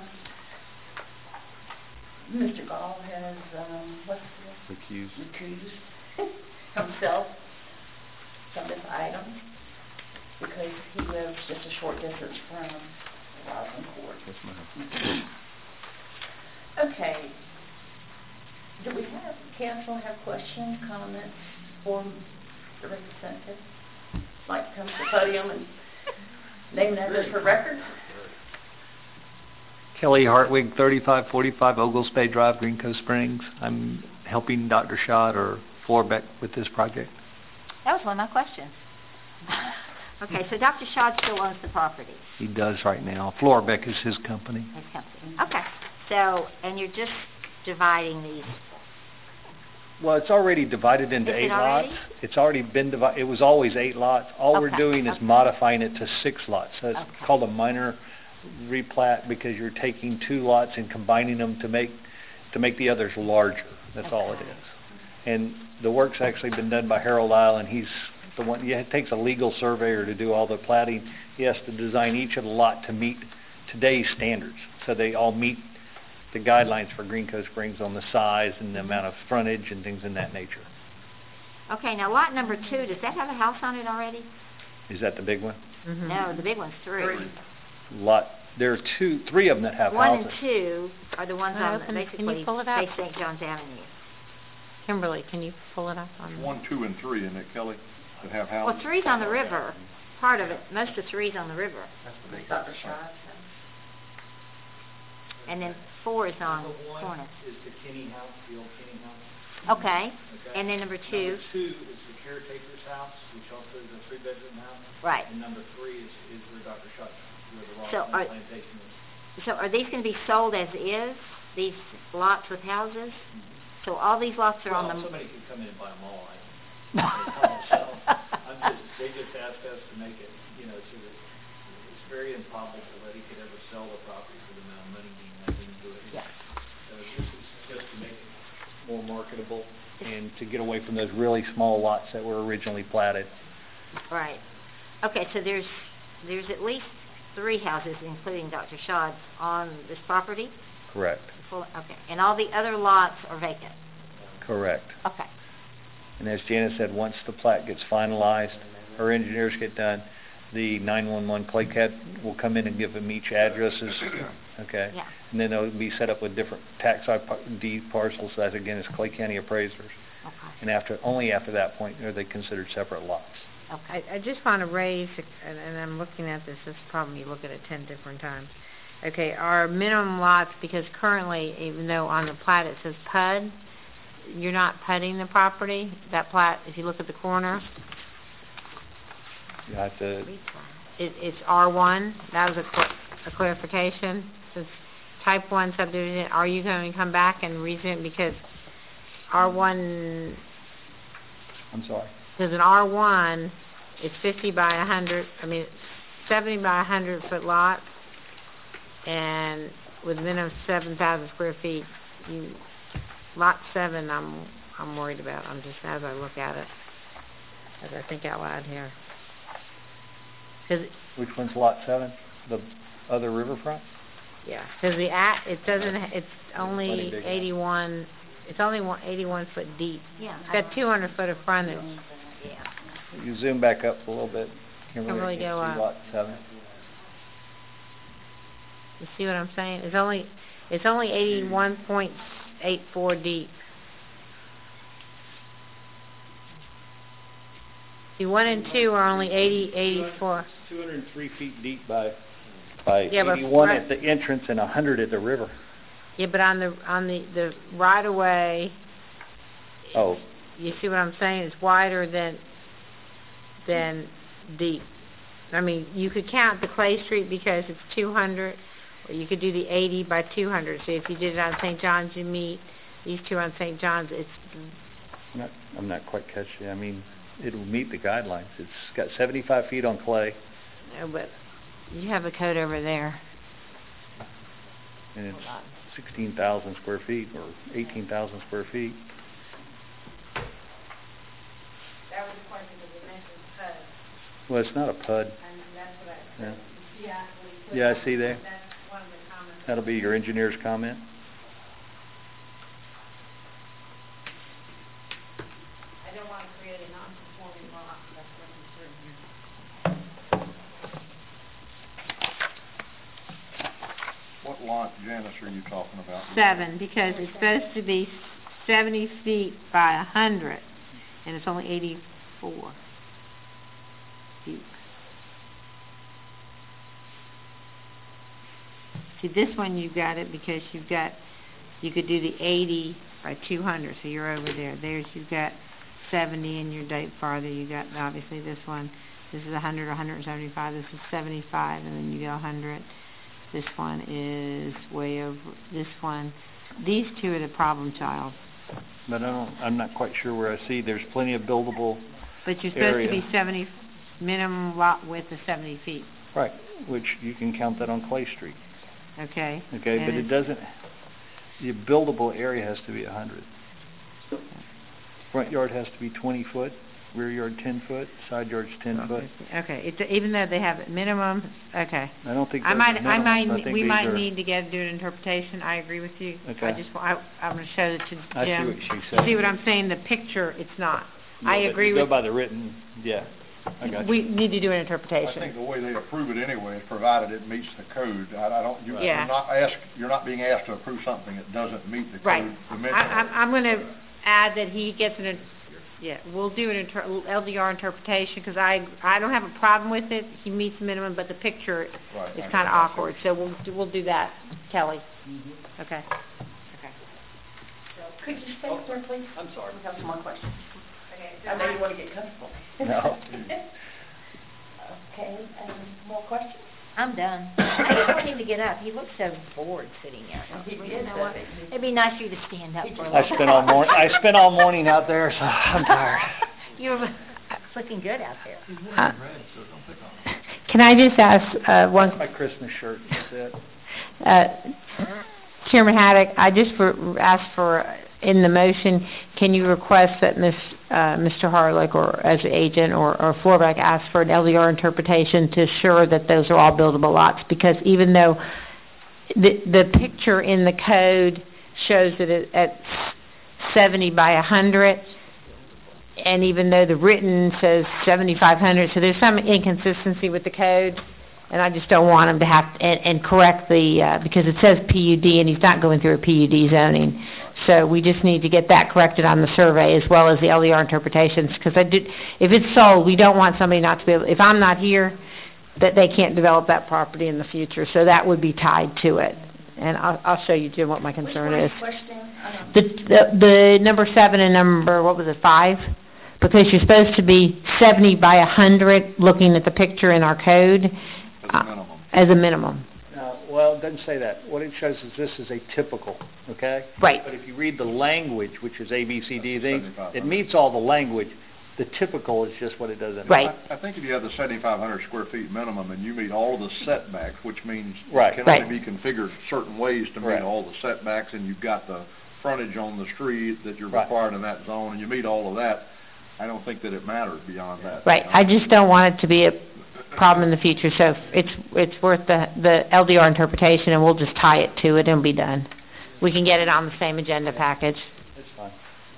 S1: Mister Gall has, um, what's this?
S5: Recuse.
S1: Recused himself from this item because he lives just a short distance from Roslyn Court.
S5: Yes, ma'am.
S1: Okay. Do we have, council have questions, comments for the representative? Like to come to the podium and name and address for record?
S11: Kelly Hartwig, thirty-five forty-five Ogles Bay Drive, Green Cove Springs. I'm helping Doctor Schott or Floorbeck with this project.
S4: That was one of my questions. Okay, so Doctor Schott still owns the property,
S11: He does right now. Floorbeck is his company.
S4: his company. Okay, so, and you're just dividing these,
S11: Well, it's already divided into
S4: Is it
S11: eight
S4: already?
S11: lots. It's already been divided. It was always eight lots. All we're
S4: Okay,
S11: doing is
S4: okay.
S11: modifying it to six lots. So it's
S4: Okay.
S11: called a minor replat because you're taking two lots and combining them to make to make the others larger. That's all it
S4: Okay.
S11: is. And the work's actually been done by Harold Lyle, and he's the one. Yeah, it takes a legal surveyor to do all the platting. He has to design each of the lot to meet today's standards, so they all meet the guidelines for Green Cove Springs on the size and the amount of frontage and things in that nature.
S4: okay, now lot number two, does that have a house on it already?
S11: Is that the big one?
S6: Mhm.
S4: No, the big one's three.
S1: Three.
S11: Lot, there are two, three of them that have
S4: One
S11: houses.
S4: and two are the ones
S6: Uh,
S4: on,
S6: can- can you
S4: basically,
S6: pull it up?
S4: Bay Saint John's Avenue.
S6: Kimberly, can you pull it up on?
S7: One, two, and three, isn't it, Kelly, that have
S4: Well,
S7: houses?
S4: three's on the river, part of it, most of three's on the river.
S1: Doctor Schott.
S4: And then four is on Cornice.
S10: Is the Kenny house, the old Kenny house.
S4: Okay,
S10: Okay.
S4: and then number two,
S10: Number two is the caretaker's house, which also is a three-bedroom house.
S4: right.
S10: And number three is, is where Doctor Schott, where the
S4: So
S10: Ross
S4: are-
S10: plantation is.
S4: So are these gonna be sold as is, these lots with houses? So all these lots are on
S10: Well,
S4: the...
S10: somebody could come in and buy them all, I, so, I'm just, they just asked us to make it, you know, so that it's very improbable that he could ever sell the property for the amount of money he wants into it.
S4: Yeah.
S10: So this is just to make it
S11: More marketable and to get away from those really small lots that were originally platted.
S4: Right. Okay, so there's, there's at least three houses, including Doctor Schad's, on this property?
S11: Correct.
S4: Full- Okay, and all the other lots are vacant?
S11: Correct.
S4: Okay,
S11: And as Janice said, once the plat gets finalized, her engineers get done, the nine one one Clay Cat will come in and give them each addresses, okay?
S4: yeah,
S11: And then they'll be set up with different tax I D parcels, as again, as Clay County appraisers.
S4: okay,
S11: And after, only after that point are they considered separate lots.
S4: okay.
S6: I, I just want to raise, and, and I'm looking at this, this is a problem, you look at it ten different times. Okay, our minimum lots, because currently, even though on the plat it says P U D, you're not putting the property, that plat, if you look at the corner,
S11: You have to,
S4: Read that.
S6: it, it's R one, that was a cl- a clarification. It says type one subdivision, are you going to come back and reason, because R one,
S11: I'm sorry.
S6: there's an R one, it's fifty by a hundred, I mean, seventy by one hundred foot lots, and with a minimum of seven thousand square feet, you, lot seven, I'm, I'm worried about, I'm just, as I look at it, as I think out loud here. 'Cause,
S11: Which one's lot seven? The other riverfront?
S6: yeah, 'cause the act, it doesn't, it's only
S11: Plenty big.
S6: eighty-one, it's only one, eighty-one foot deep.
S4: Yeah.
S6: It's got two hundred foot of frontage.
S4: Yeah.
S11: You zoom back up a little bit. Kimberly,
S6: Kimberly,
S11: you can
S6: go
S11: see
S6: up.
S11: lot seven.
S6: You see what I'm saying? It's only, it's only eighty-one point eight four deep. See, one and two are only eighty, eighty-four.
S11: two hundred three feet deep by, by
S6: Yeah, but
S11: eighty-one
S6: right-
S11: at the entrance and one hundred at the river.
S6: Yeah, but on the, on the, the right of way,
S11: Oh,
S6: you see what I'm saying? It's wider than, than deep. I mean, you could count the Clay Street because it's two hundred, or you could do the eighty by two hundred. So if you did it on Saint John's, you meet these two on Saint John's, it's,
S11: I'm not, I'm not quite catching. I mean, it'll meet the guidelines. It's got seventy-five feet on Clay,
S6: no, but you have a code over there.
S11: and it's sixteen thousand square feet, or eighteen thousand square feet.
S6: That was according to the dimensions code,
S11: Well, it's not a P U D.
S6: and that's what I,
S11: Yeah.
S6: you actually put
S11: Yeah, I
S6: that-
S11: see there.
S6: That's one of the comments.
S11: That'll be your engineer's comment.
S6: I don't want to create a non-conforming lot, that's what I'm concerned here.
S7: What lot, Janice, are you talking about?
S6: Seven, because it's supposed to be seventy feet by a hundred, and it's only eighty-four feet. See, this one you got it because you've got, you could do the eighty by two hundred, so you're over there. There's, you've got seventy, and you're deep farther, you got, obviously, this one. This is a hundred, a hundred and seventy-five, this is seventy-five, and then you go a hundred. This one is way over, this one, these two are the problem child.
S11: But I don't, I'm not quite sure where I see, there's plenty of buildable,
S6: But you're supposed to
S11: Area.
S6: be seventy, minimum lot width of seventy feet,
S11: right, which you can count that on Clay Street.
S6: okay?
S11: Okay,
S6: And
S11: but it
S6: it's-
S11: doesn't, the buildable area has to be a hundred. Front yard has to be twenty foot, rear yard ten foot, side yard's ten foot.
S6: Okay, it's, even though they have it minimum, okay.
S11: I don't think
S6: I
S11: those
S6: might,
S11: are
S6: I
S11: minimums.
S6: might,
S11: I think
S6: we
S11: these
S6: might
S11: are-
S6: need to get, do an interpretation, I agree with you.
S11: Okay.
S6: I just, wa- I, I'm gonna show it to Jim.
S11: I see what she said.
S6: See what I'm saying, the picture, it's not.
S11: Yeah,
S6: I
S11: but
S6: agree
S11: you
S6: with,
S11: Go by the written, yeah, I got you.
S6: we need to do an
S7: I
S6: interpretation.
S7: think the way they approve it anyway is provided it meets the code. I, I don't, you-
S6: Yeah.
S7: you're not asked, you're not being asked to approve something that doesn't meet the
S6: Right.
S7: code
S6: I,
S7: dimension.
S6: I'm, I'm gonna add that he gets an, yeah, we'll do an inter, L D R interpretation, because I, I don't have a problem with it, he meets minimum, but the picture
S7: Right,
S6: is
S7: I-
S6: kinda
S7: I see.
S6: awkward, so we'll, do- we'll do that, Kelly.
S11: Mm-hmm.
S6: Okay. Okay.
S1: Could you stay there, please?
S11: I'm sorry.
S1: We have some more questions.
S6: Okay,
S1: I know you want to get comfortable.
S11: No.
S1: Okay, um, more questions?
S4: I'm done. I just want him to get up. He looks so bored sitting there.
S1: He
S4: You
S1: is,
S4: know what?
S1: doesn't he?
S4: It'd be nice for you to stand up for a
S11: I
S4: little.
S11: spent all morning, I spent all morning out there, so I'm tired.
S4: You're looking good out there.
S10: He's
S6: Uh,
S10: wearing red, so don't pick on him.
S6: Can I just ask, uh, one,
S11: My Christmas shirt, that's it.
S6: uh, Chairman Haddock, I just for, asked for, in the motion, can you request that Miss uh, Mister Harlick, or as an agent, or, or Floorback ask for an L D R interpretation to assure that those are all buildable lots? Because even though the, the picture in the code shows that it, at seventy by a hundred, and even though the written says seventy-five hundred, so there's some inconsistency with the code, and I just don't want him to have, and, and correct the, uh, because it says P U D, and he's not going through a P U D zoning. So we just need to get that corrected on the survey, as well as the L D R interpretations, because I did, if it's sold, we don't want somebody not to be able, if I'm not here, that they can't develop that property in the future, so that would be tied to it. And I'll, I'll show you, Jim, what my concern is.
S1: Which one is questioning? Um,
S6: The, the, the number seven and number, what was it, five? Because you're supposed to be seventy by a hundred, looking at the picture in our code.
S7: As a minimum.
S6: As a minimum,
S11: No, well, it doesn't say that. What it shows is this is a typical, okay?
S6: right.
S11: But if you read the language, which is A, B, C, D, D,
S7: seventy-five
S11: it
S7: hundred.
S11: meets all the language, The typical is just what it does in.
S6: Right.
S7: I I think if you have the seventy-five hundred square feet minimum and you meet all of the setbacks, which means
S11: Right.
S7: it can
S6: Right.
S7: only be configured certain ways to meet
S11: Right.
S7: all the setbacks, and you've got the frontage on the street that you're
S11: Right.
S7: required in that zone, and you meet all of that, I don't think that it matters beyond that.
S6: Right, I just don't want it to be a problem in the future, so it's, it's worth the, the L D R interpretation, and we'll just tie it to it and be done. We can get it on the same agenda package.
S11: It's fine.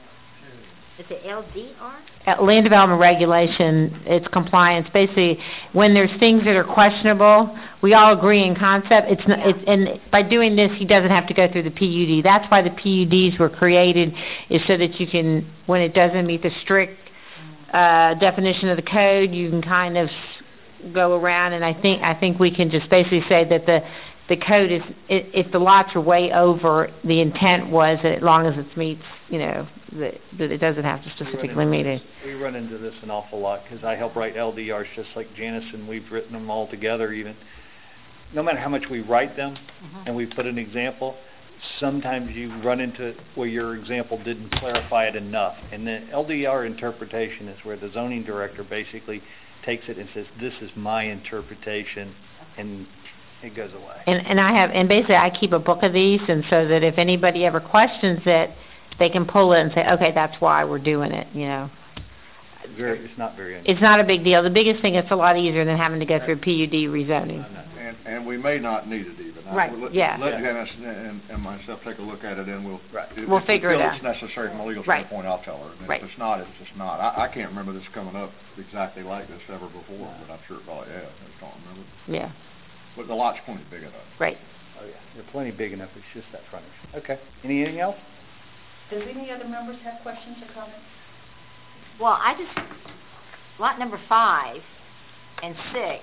S4: Is it L D R?
S6: At land development regulation, it's compliance, basically, when there's things that are questionable, we all agree in concept, it's, not, it's, and by doing this, he doesn't have to go through the P U D. That's why the P U Ds were created, is so that you can, when it doesn't meet the strict, uh, definition of the code, you can kind of go around, and I think, I think we can just basically say that the, the code is, i- if the lots are way over, the intent was that as long as it meets, you know, that, that it doesn't have to specifically meet it.
S11: We run into this an awful lot, because I help write L D Rs just like Janice, and we've written them all together even. No matter how much we write them, and we put an example, sometimes you run into where your example didn't clarify it enough. And the L D R interpretation is where the zoning director basically takes it and says, this is my interpretation, and it goes away.
S6: And, and I have, and basically I keep a book of these, and so that if anybody ever questions it, they can pull it and say, okay, that's why we're doing it, you know.
S11: Very, it's not very.
S6: It's not a big deal. The biggest thing, it's a lot easier than having to go through P U D rezoning.
S7: And, and we may not need it even. I-
S6: Right,
S7: let-
S6: yeah.
S7: Let
S11: Yeah.
S7: Janice and, and myself take a look at it, and we'll.
S11: Right.
S7: if-
S6: We'll
S7: if we
S6: figure it
S7: feel
S6: out.
S7: it's necessary from a legal
S6: Right.
S7: standpoint, I'll tell her. And
S6: Right.
S7: if it's not, it's just not. I, I can't remember this coming up exactly like this ever before, but I'm sure it probably has. I just don't remember.
S6: Yeah,
S7: But the lot's plenty big enough.
S6: right.
S11: Oh, yeah, they're plenty big enough, it's just that frontage. Okay, anything else?
S1: Does any other members have questions or comments?
S4: Well, I just, lot number five and six,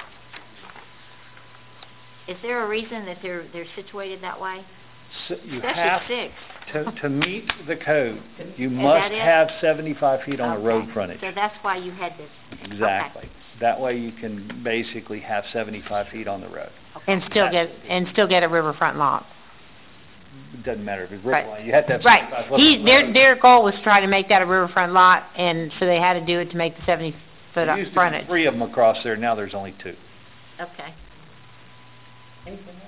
S4: is there a reason that they're, they're situated that way?
S11: So you have,
S4: Especially six.
S11: to, to meet the code, you
S4: Is
S11: must
S4: that it?
S11: have seventy-five feet on the road
S4: Okay.
S11: frontage.
S4: So that's why you had this.
S11: Exactly. That way you can basically have seventy-five feet on the road.
S6: And still get, and still get a riverfront lot.
S11: It doesn't matter if it's
S6: Right.
S11: riverline, you have to have
S6: Right.
S11: seventy-five foot.
S6: He,
S11: on the
S6: their,
S11: road.
S6: their goal was try to make that a riverfront lot, and so they had to do it to make the seventy foot
S11: There
S6: up
S11: used to be
S6: frontage.
S11: three of them across there, now there's only two.
S4: Okay,
S1: Anything else?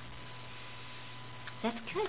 S4: that's good.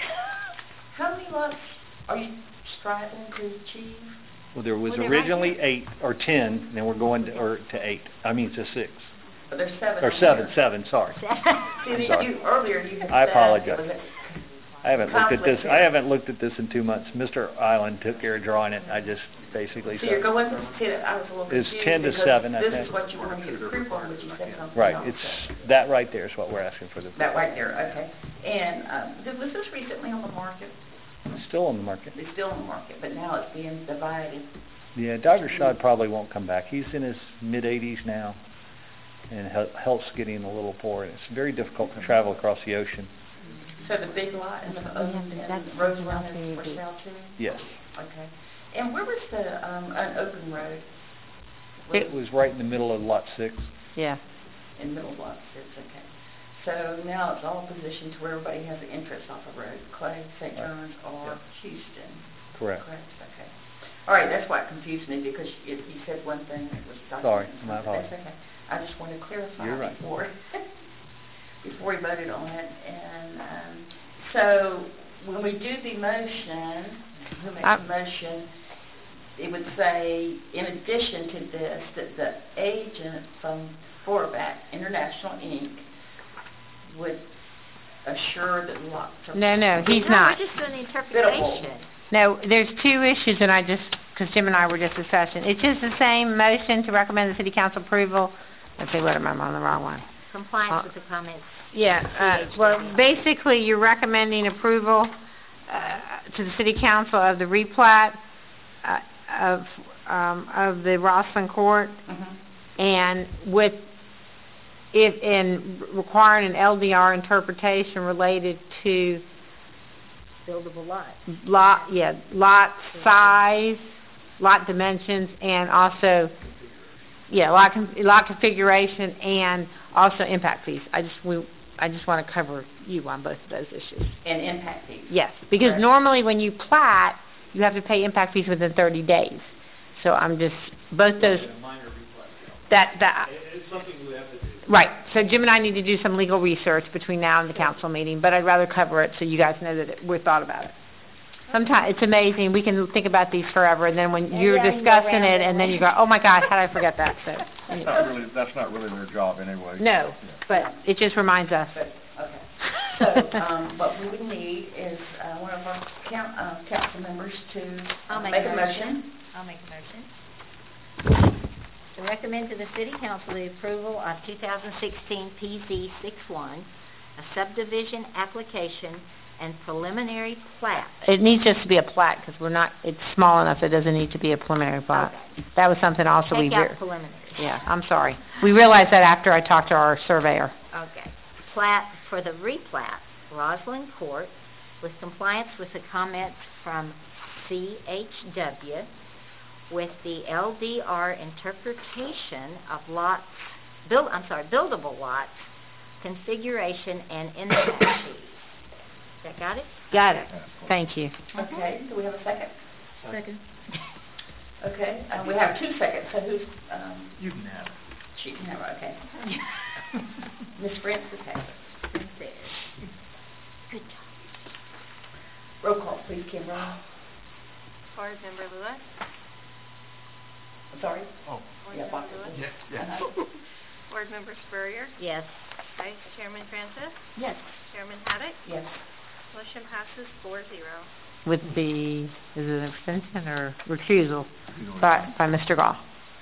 S1: How many lots are you striving to achieve?
S11: Well, there was
S4: Well, they're right
S11: originally
S4: here.
S11: eight, or ten, and then we're going to, or to eight, I mean to six,
S1: Or there's seven
S11: or
S1: on
S11: seven,
S1: there.
S11: seven, sorry.
S1: See,
S11: I'm sorry.
S1: you, earlier you had said.
S11: I apologize.
S1: was it-
S11: I haven't looked at this,
S1: Conflict
S11: I
S1: there.
S11: haven't looked at this in two months. Mister Island took care of drawing it, I just basically
S1: So you're
S11: said,
S1: going to, see, I was a little
S11: It's
S1: confused.
S11: ten to
S1: because
S11: seven, I
S1: This
S11: think.
S1: is what you want to get approval on, but you said something
S11: right,
S1: else.
S11: it's, that right there is what we're asking for the,
S1: That right there, okay. And, um, th- was this recently on the market?
S11: it's still on the market.
S1: It's still on the market, but now it's being divided.
S11: Yeah, Doctor Shad probably won't come back. He's in his mid-eighties now, and he- health's getting a little poor, and it's very difficult to travel across the ocean.
S1: So the big lot and the
S6: Yeah,
S1: owned
S6: but
S1: and
S6: that's
S1: Rose
S6: something
S1: Run
S6: else
S1: is
S6: we
S1: for
S6: do.
S1: sale too?
S11: Yes.
S1: Okay. And where was the, um, an open road?
S11: It was right in the middle of lot six.
S6: Yeah.
S1: In middle of lot six, okay. So now it's all positioned to where everybody has an interest off the road, Clay, Saint
S11: Right.
S1: John's, or
S11: Yeah.
S1: Houston.
S11: Correct.
S1: Correct, okay. All right, that's why it confused me, because you, you said one thing, and it was
S11: Sorry,
S1: documented.
S11: my apologies.
S1: That's okay. I just wanted to clarify
S11: You're right.
S1: before, before we voted on it. And, um, so when we do the motion, who makes
S6: I-
S1: the motion, it would say, in addition to this, that the agent from Forback International Incorporated would assure that lots are...
S6: No, no, he's
S4: No,
S6: not.
S4: we're just doing the interpretation.
S6: No, there's two issues, and I just, because Jim and I were just discussing. It's just the same motion to recommend the city council approval. Let's see, what am I on the wrong one?
S4: Compliance with the comments.
S6: Yeah, uh, well, basically, you're recommending approval uh, to the city council of the replat uh, of, um, of the Roslyn Court,
S1: Mhm.
S6: and with, if, in requiring an L D R interpretation related to
S4: Buildable lot.
S6: lot, yeah, lot size, lot dimensions, and also, yeah, lot, con- lot configuration, and also impact fees. I just, we, I just want to cover you on both of those issues.
S1: And impact fees.
S6: Yes, because
S1: Correct.
S6: normally when you plat, you have to pay impact fees within thirty days. So I'm just, both those, that, that,
S10: It's something we have to do.
S6: right. So Jim and I need to do some legal research between now and the council meeting, but I'd rather cover it so you guys know that it- we're thought about it. Sometimes, it's amazing, we can think about these forever, and then when
S4: Yeah,
S6: you're
S4: yeah, I can go
S6: discussing
S4: around
S6: it,
S4: and
S6: and then you go,
S4: around.
S6: oh my gosh, how did I forget that? So,
S7: That's
S6: anyway.
S7: not really, that's not really their job anyway.
S6: No, but it just reminds us.
S1: But, okay. So, um, what we would need is, uh, one of our coun uh, council members to
S4: I'll
S1: uh,
S4: make
S1: make
S4: a
S1: a
S4: motion.
S1: motion.
S4: I'll make a motion. To recommend to the city council the approval of two thousand sixteen P Z sixty-one, a subdivision application and preliminary plat.
S6: It needs just to be a plat, because we're not, it's small enough, it doesn't need to be a preliminary plat.
S4: Okay.
S6: That was something also we,
S4: Take out
S6: re-
S4: preliminary.
S6: yeah, I'm sorry. We realized that after I talked to our surveyor.
S4: Okay. Plat for the replat, Roslyn Court, with compliance with the comments from C H W, with the L D R interpretation of lots, build, I'm sorry, buildable lots, configuration and impact fees. That got it?
S6: Got it. Thank you.
S1: Okay, do we have a second?
S9: Second.
S1: Okay, uh, we have two seconds, so who's, um,
S10: You can have it.
S1: she can have it, okay. Miss Francis has it.
S4: Right there. Good job.
S1: Roll call, please, Kimberly.
S2: Board Member Lewis?
S1: I'm sorry?
S10: Oh,
S2: Board
S1: Yeah,
S2: Member
S1: Box.
S2: Lewis?
S10: yeah, yeah.
S1: Uh-huh.
S2: Board Member Spurrier?
S4: Yes.
S2: Vice Chairman Francis?
S1: Yes.
S2: Chairman Haddock?
S1: Yes.
S2: Motion passes four zero.
S6: With the, is it an extension or recusal
S7: You know,
S6: by, by Mister Goff?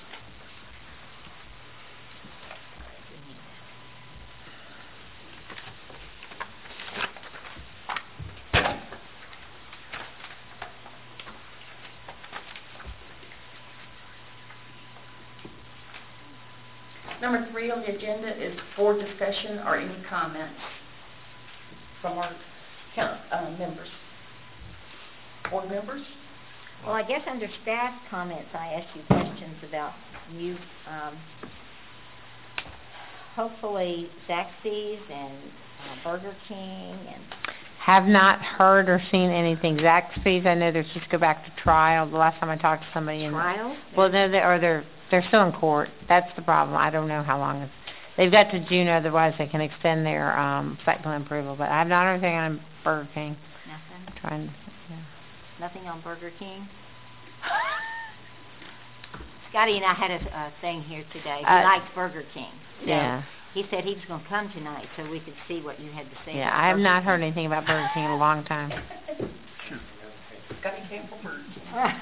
S1: Number three on the agenda is for discussion or any comments from our coun- uh, members. Board members?
S4: Well, I guess under staff comments, I asked you questions about you, um, hopefully Zaxby's and uh, Burger King and,
S6: Have not heard or seen anything. Zaxby's, I know they're just go back to trial. The last time I talked to somebody in...
S4: trial?
S6: Well, no, they, or they're, they're still in court. That's the problem. I don't know how long it's... They've got to June, otherwise they can extend their, um, site plan approval. But I have not heard anything on Burger King.
S4: Nothing?
S6: Trying, yeah.
S4: Nothing on Burger King? Scotty and I had a, uh thing here today. He
S6: Uh,
S4: likes Burger King. So
S6: Yeah.
S4: he said he was going to come tonight so we could see what you had to say
S6: Yeah,
S4: about
S6: I have
S4: Burger
S6: not
S4: King.
S6: heard anything about Burger King in a long time.
S1: Scotty came for birds.
S9: I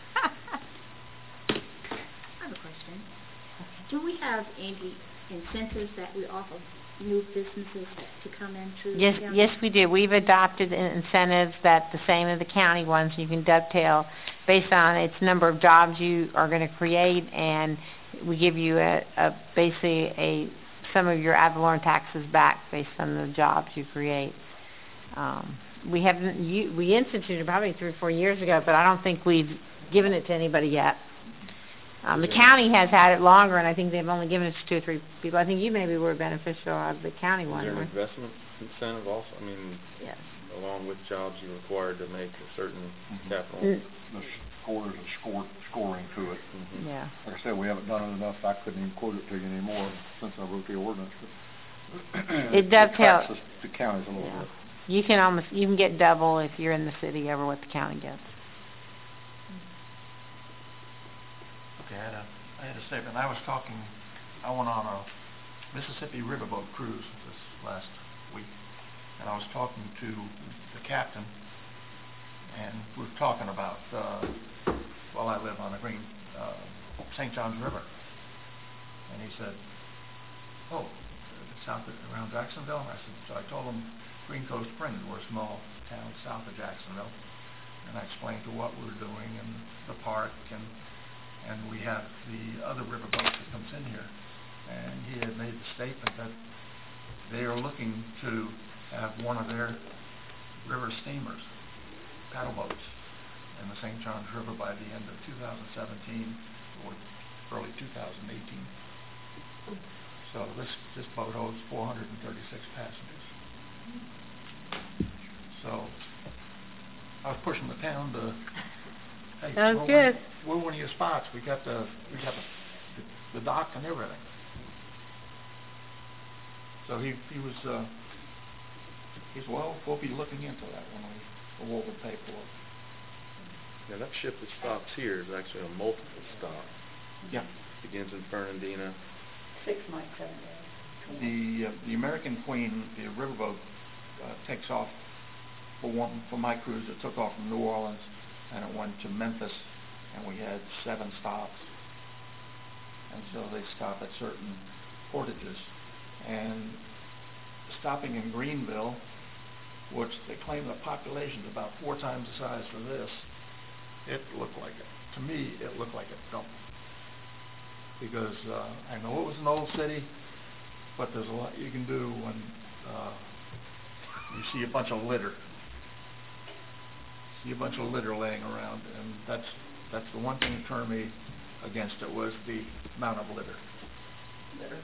S9: have a question. Do we have any incentives that we offer new businesses to come into?
S6: Yes,
S9: the county?
S6: yes, we do. We've adopted in- incentives that the same as the county ones. You can dovetail based on its number of jobs you are going to create, and we give you a, a basically a some of your ad valorem taxes back based on the jobs you create. Um, we haven't you, we instituted probably three or four years ago, but I don't think we've given it to anybody yet. Um, the county has had it longer, and I think they've only given it to two or three people. I think you maybe were a beneficial of the county
S5: Is
S6: one.
S5: there an
S6: weren't you?
S5: investment incentive also? I mean,
S6: Yes.
S5: along with jobs you're required to make a certain
S7: Mhm.
S5: capital?
S6: Mm,
S7: The score, there's a score, scoring to it.
S5: Mhm.
S6: yeah.
S7: Like I said, we haven't done it enough, I couldn't even quote it to you anymore since I wrote the ordinance. but
S6: It dovetails-
S7: taxes the counties a little
S6: Yeah.
S7: bit.
S6: You can almost, you can get double if you're in the city over what the county gets.
S10: Okay, I had a, I had a statement. I was talking, I went on a Mississippi riverboat cruise this last week, and I was talking to the captain, and we were talking about, uh, well, I live on the Green, uh, Saint Johns River. And he said, oh, it's south of, around Jacksonville? And I said, so I told him Green Cove Springs, we're a small town south of Jacksonville. And I explained to what we were doing and the park, and and we have the other riverboat that comes in here. And he had made the statement that they are looking to have one of their river steamers, paddle boats, in the Saint Johns River by the end of two thousand seventeen or early two thousand eighteen. So this, this boat holds four hundred thirty-six passengers. So I was pushing the town to Hey,
S6: Sounds
S10: we're
S6: good.
S10: One, we're one of your spots. We got the, we got the, the dock and everything. So he, he was, uh, he said, well, we'll be looking into that when we, we'll pay for it.
S5: Yeah, that ship that stops here is actually a multiple stop.
S10: Yeah.
S5: Begins in Fernandina.
S1: Six nights, seven days.
S10: The, uh, the American Queen, the riverboat, uh, takes off for one, for my cruise. It took off from New Orleans and it went to Memphis, and we had seven stops. And so they stop at certain portages. And stopping in Greenville, which they claim the population is about four times the size of this, it looked like it. To me, it looked like it doubled. Because uh, I know it was an old city, but there's a lot you can do when uh, you see a bunch of litter. See a bunch of litter laying around, and that's that's the one thing that turned me against it, was the amount of litter.
S1: Litter.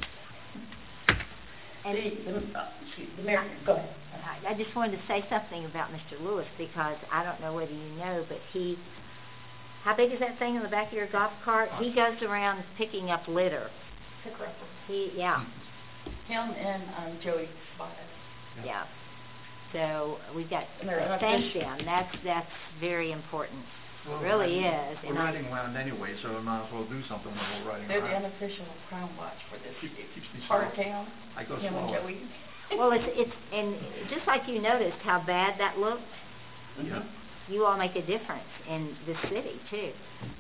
S4: And
S1: The, the, uh, excuse, the American, go ahead.
S4: I I just wanted to say something about Mister Lewis, because I don't know whether you know, but he, how big is that thing in the back of your golf cart? He goes around picking up litter.
S1: Pick up.
S4: He, yeah,
S1: Him and um, Joey Spotted.
S4: yeah. So we've got
S1: And they're
S4: to thank
S1: unofficial.
S4: them. That's, that's very important.
S10: Well,
S4: It really
S10: we're
S4: is.
S10: We're
S4: And I-
S10: riding around anyway, so we might as well do something when we're riding
S1: They're the
S10: around.
S1: unofficial crime watch for this
S10: Keep- keeps me
S1: part of
S10: slow.
S1: town.
S10: I go
S1: Him and
S10: slower.
S1: Joey.
S4: Well, it's, it's, and just like you noticed how bad that looked,
S10: Yeah.
S4: you all make a difference in this city, too.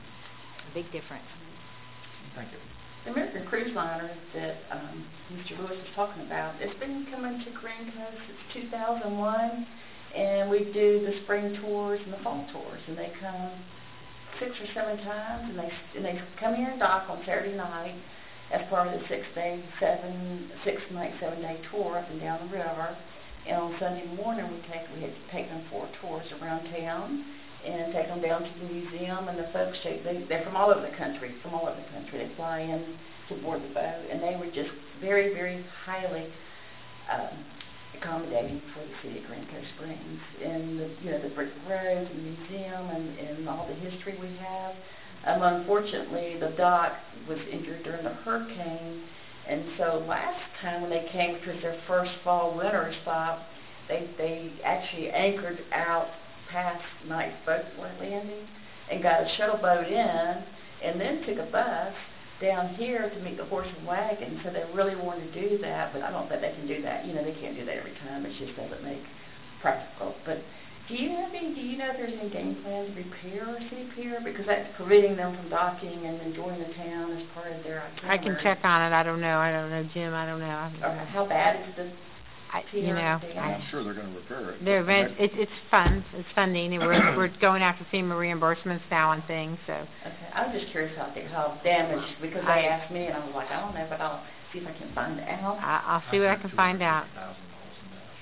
S4: A big difference.
S10: Thank you.
S1: The American Cruise Liner that um, Mister Lewis was talking about, it's been coming to Grand Coast since two thousand one, and we do the spring tours and the fall tours, and they come six or seven times, and they and they come here and dock on Saturday night as part of the six day, seven, six night, seven day tour up and down the river. And on Sunday morning, we take we had to take them for tours around town and take them down to the museum. And the folks, they, they they're from all over the country, from all over the country. They fly in to board the boat, and they were just very, very highly um, accommodating for the city of Grand Coast Springs, and the, you know, the brick roads and the museum and, and all the history we have. Um, unfortunately, the dock was injured during the hurricane, and so last time when they came, which was their first fall winter stop, they they actually anchored out past Knight's boat landing and got a shuttle boat in, and then took a bus down here to meet the horse and wagon. So they really wanted to do that, but I don't think they can do that. You know, they can't do that every time. It just doesn't make practical. But do you have any, do you know if there's any game plan to repair a city pier? Because that's preventing them from docking and enjoying the town as part of their
S6: I can
S1: itinerary.
S6: check on it. I don't know. I don't know, Jim. I don't know. I don't
S1: Or
S6: know.
S1: how bad is the
S6: I,
S1: pier?
S6: you know,
S1: down?
S6: I,
S7: I'm sure they're gonna repair it.
S6: They're
S7: but
S6: very,
S7: that-
S6: it's it's funds, it's funding, and we're we're going after FEMA reimbursements now on things. So
S1: Okay, I was just curious how, how damaged, because
S6: I-
S1: they asked me, and I was like, I don't know, but I'll see if I can find out.
S6: I, I'll see what I can find out.
S10: two hundred fifty thousand dollars in that.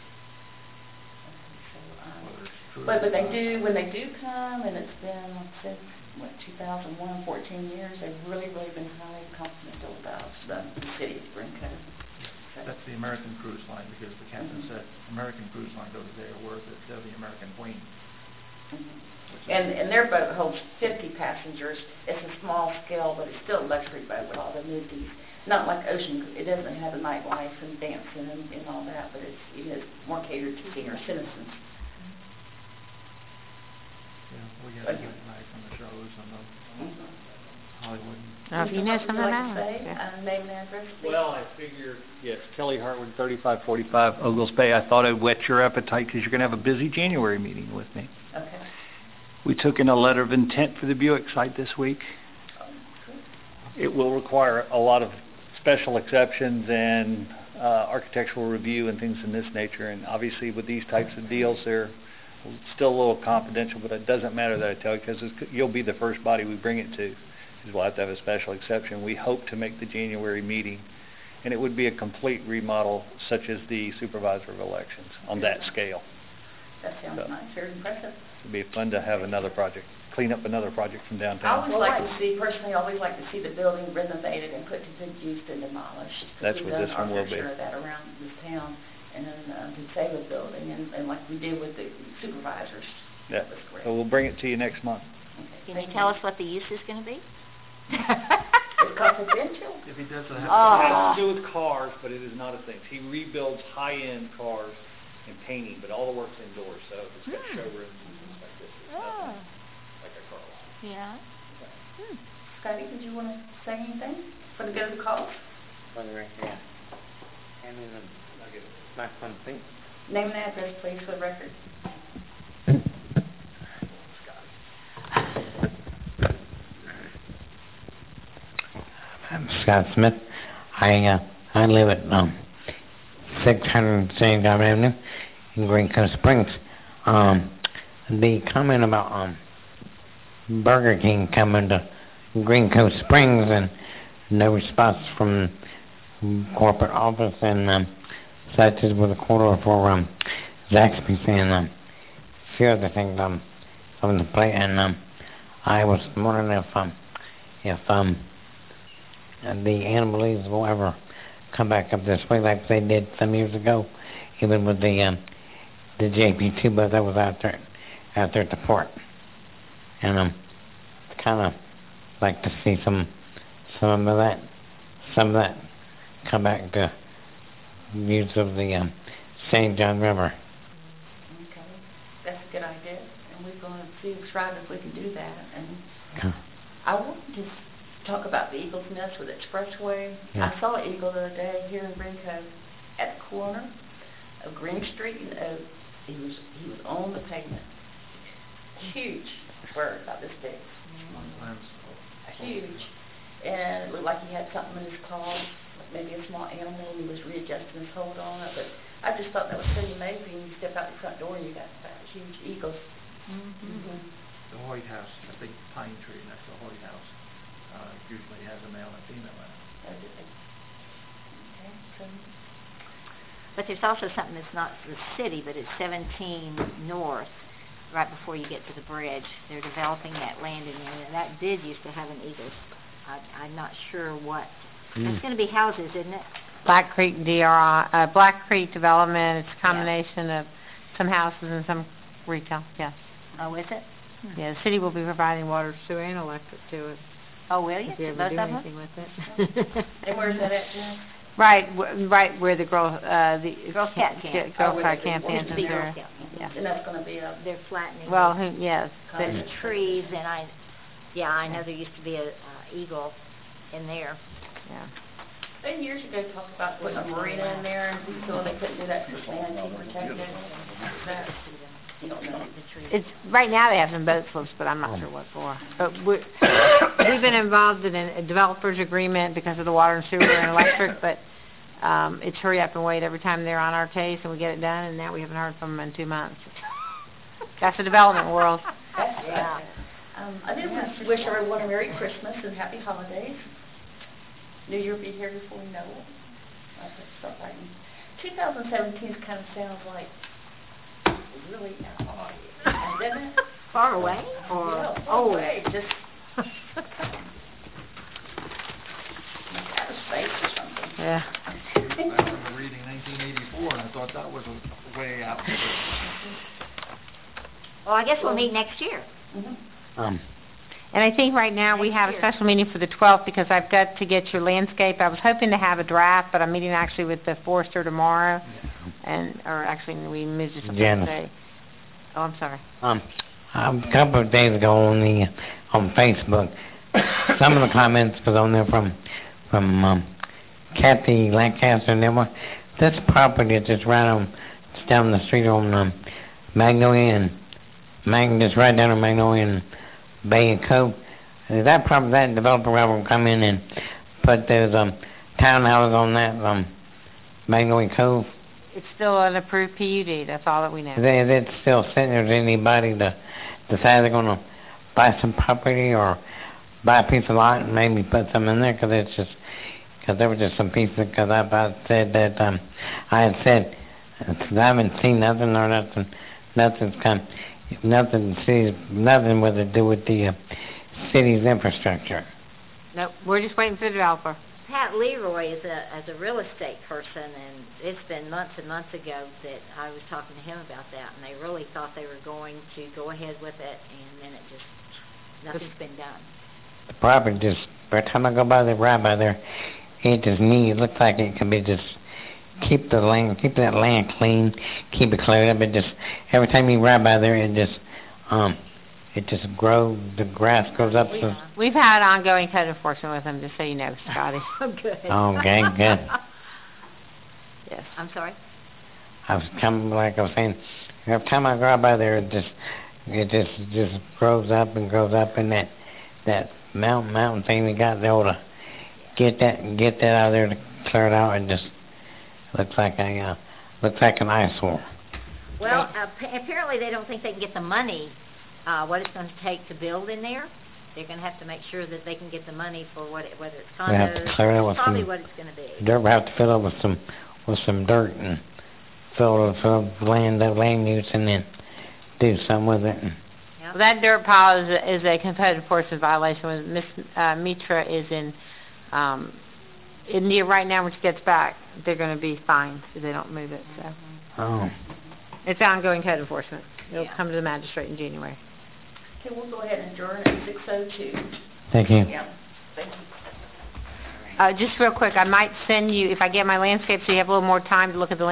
S1: So, um,
S10: Whether it's true
S1: But, but
S10: or
S1: they
S10: not.
S1: do, when they do come, and it's been, like I said, what, two thousand one, fourteen years, they've really, really been highly complimentary about the, the city of Grand Coast. So,
S10: That's the American Cruise Line, because the captain
S1: Mhm.
S10: said, American Cruise Line goes there, where the, they're the American Queen.
S1: mhm.
S10: which is-
S1: And, and their boat holds fifty passengers. It's a small scale, but it's still a luxury boat with all the amenities. Not like Ocean, it doesn't have the nightlife and dancing and, and all that, but it's, it is more catered to senior citizens.
S10: Yeah, we get
S1: Thank
S10: that
S1: you.
S10: night from the shows and the
S1: Mhm.
S10: Hollywood.
S6: Now, if you know
S1: Would
S6: something
S1: like
S6: about
S1: to
S6: it,
S1: say,
S6: yeah.
S1: uh, name and address, please?
S11: Well, I figure, yes, Kelly Hartwood, thirty-five forty-five Ogles Bay. I thought I'd whet your appetite because you're going to have a busy January meeting with me.
S1: Okay.
S11: We took in a letter of intent for the Buick site this week.
S1: Um, good.
S11: It will require a lot of special exceptions and uh, architectural review and things in this nature. And obviously with these types of deals, they're still a little confidential, but it doesn't matter that I tell you because you'll be the first body we bring it to. Because we'll have to have a special exception. We hope to make the January meeting, and it would be a complete remodel such as the supervisor of elections on that scale.
S1: That sounds
S11: So-
S1: nice, very impressive.
S11: It'd be fun to have another project, clean up another project from
S1: I
S11: downtown.
S1: always like to see, personally, I always like to see the building renovated and put to good use than demolished.
S11: That's what this one will be.
S1: We've done our fair share of that around this town, and then uh, to save a building, and, and like we did with the supervisors.
S11: Yeah.
S1: That was great.
S11: So we'll bring it to you next month.
S1: Okay.
S4: Can you tell us what the use is gonna be?
S1: It's confidential.
S10: If he doesn't have.
S11: It
S4: Oh.
S11: has to do with cars, but it is not a thing. He rebuilds high-end cars and painting, but all the work's indoors, so it's got
S4: Hmm.
S11: showrooms and things like this. It's
S4: Oh.
S11: nothing like a car lot.
S4: Yeah. Hmm.
S1: Scotty, did you want to say anything before we go to the calls?
S12: One right there. And then um, I'll get my phone thing.
S1: Name and address, please, for the record.
S12: I'm Scott Smith. I uh, I live at um six hundred Saint John Avenue in Green Cove Springs. Um, the comment about um Burger King coming to Green Cove Springs and no response from corporate office and um, such as with a quarter for um Zaxby's and um a few other things um on the plate, and um I was wondering if um if um and the Animalese will ever come back up this way like they did some years ago, even with the um, the J P two bus that was out there out there at the port. And um, kind of like to see some some of that some of that come back to use of the um, Saint John River.
S1: Okay, that's a good idea, and we're going to see try if we can do that. And
S12: Okay.
S1: I want to just talk about the Eagle's Nest with Expressway.
S12: Yeah.
S1: I saw an eagle the other day here in Green Cove at the corner of Green Street and Oak. He was he was on the pavement. Huge bird, about this big. Huge. And it looked like he had something in his claws, maybe a small animal, and he was readjusting his hold on it. But I just thought that was pretty amazing. You step out the front door and you got that huge eagle. Mm-hmm.
S10: The Hoyt House, a big pine tree next to the Hoyt House, uh, usually has a male and female in it.
S1: Okay, so
S4: But there's also something that's not the city, but it's seventeen north, right before you get to the bridge. They're developing that landing area, and that did used to have an eagle. I, I'm not sure what.
S12: Mm.
S4: It's going to be houses, isn't it?
S6: Black Creek D R I, uh, Black Creek Development, it's a combination of some houses and some retail, yes.
S4: Oh, is it?
S6: Yeah, the city will be providing water, sewer, and electric to it.
S4: Oh, will you?
S6: If you ever
S4: Both
S6: do
S4: of them?
S6: anything with it.
S1: and where's that at, Jen?
S6: Right, w- right where the girl, uh, the.
S4: Girl Scout camp.
S6: Girl
S1: Oh, where
S6: Scout
S1: the-
S6: camp
S1: where
S6: is
S1: the
S6: in
S1: big
S4: Girl
S6: there.
S4: Scout camp.
S6: Yeah.
S1: And that's going to be a
S4: They're flattening.
S6: Well,
S4: the-
S6: who, yes,
S4: the
S6: but,
S4: trees, and I, yeah, I know there used to be a uh, eagle in there.
S6: yeah.
S1: They years ago talked about putting a marina in there, and so they couldn't do that because it's land being protected. That, you don't know.
S6: It's, right now they have some boat slips, but I'm not sure what for. But we, we've been involved in a developer's agreement because of the water and sewer and electric, but, um, it's hurry up and wait every time they're on our case and we get it done, and now we haven't heard from them in two months. That's the development world.
S1: That's
S4: Yeah.
S1: Um, I did want to wish everyone a Merry Christmas and Happy Holidays. New Year will be here before we know it. I just felt like twenty seventeen kind of sounds like really out, doesn't it?
S4: Far away, or
S1: Yeah, far
S4: old?
S1: away, just out of space or something.
S6: Yeah.
S10: I remember reading nineteen eighty-four, and I thought that was a way out.
S4: Well, I guess we'll meet next year.
S1: Mm-hmm.
S12: Um,
S6: And I think right now we
S4: Next
S6: have a
S4: year.
S6: special meeting for the twelfth because I've got to get your landscape. I was hoping to have a draft, but I'm meeting actually with the forester tomorrow, and, or actually we moved it to
S12: Janice.
S6: Thursday. Oh, I'm sorry.
S12: um, a couple of days ago on the on Facebook, some of the comments was on there from from um, Kathy Lancaster, and there were this property that's right on it's down the street on um, Magnolia and Mag, just right down on Magnolia and Bay and Cove. Is that property that developer ever come in and put those um townhouses on that um Magnolia Cove?
S6: It's still an approved P U D, that's all that we know.
S12: Is it, is it still sitting there? Is anybody to decide they're gonna buy some property or buy a piece of lot and maybe put some in there? Because it's just because there were just some pieces. Because I about said that um I had said uh, I haven't seen nothing or nothing. Nothing's come. Nothing. See, nothing with to do with the uh, city's infrastructure.
S6: Nope, we're just waiting for the developer.
S4: Pat Leroy is a, as a real estate person, and it's been months and months ago that I was talking to him about that, and they really thought they were going to go ahead with it, and then it just nothing's been done.
S12: The property just, every time I go by there, right by there, it just neat, it looks like it could be just, keep the land, keep that land clean, keep it cleared up, it just, every time you ride by there, it just, um, it just grows, the grass grows up, so,
S6: We've had ongoing code enforcement with them, just so you know, Scotty.
S4: Oh, good.
S12: okay, good.
S6: Yes.
S4: I'm sorry?
S12: I was coming, like I was saying, every time I drive by there, it just, it just, just grows up and grows up, and that, that mountain, mountain thing they got, they ought to get that, get that out of there to clear it out, and just looks like a, uh, looks like an eyesore.
S4: Well, uh, pa- apparently they don't think they can get the money, uh, what it's gonna take to build in there. They're gonna have to make sure that they can get the money for what, it- whether it's
S12: We have to
S4: condos,
S12: clear it with
S4: it's probably
S12: some
S4: what it's gonna be.
S12: dirt, we have to fill it with some, with some dirt and fill it, fill the land, that land use, and then do something with it. And
S4: Yep.
S6: Well, that dirt pile is a, is a code enforcement violation. When Miss uh, Mitra is in, um, India right now, when she gets back, they're going to be fined if they don't move it. So
S12: Oh,
S6: it's ongoing code enforcement. It'll
S4: Yeah.
S6: come to the magistrate in January.
S1: Okay, we'll go ahead and adjourn at six oh two.
S12: thank you.
S1: Yeah, thank you.
S6: Uh, just real quick, I might send you, if I get my landscape, so you have a little more time to look at the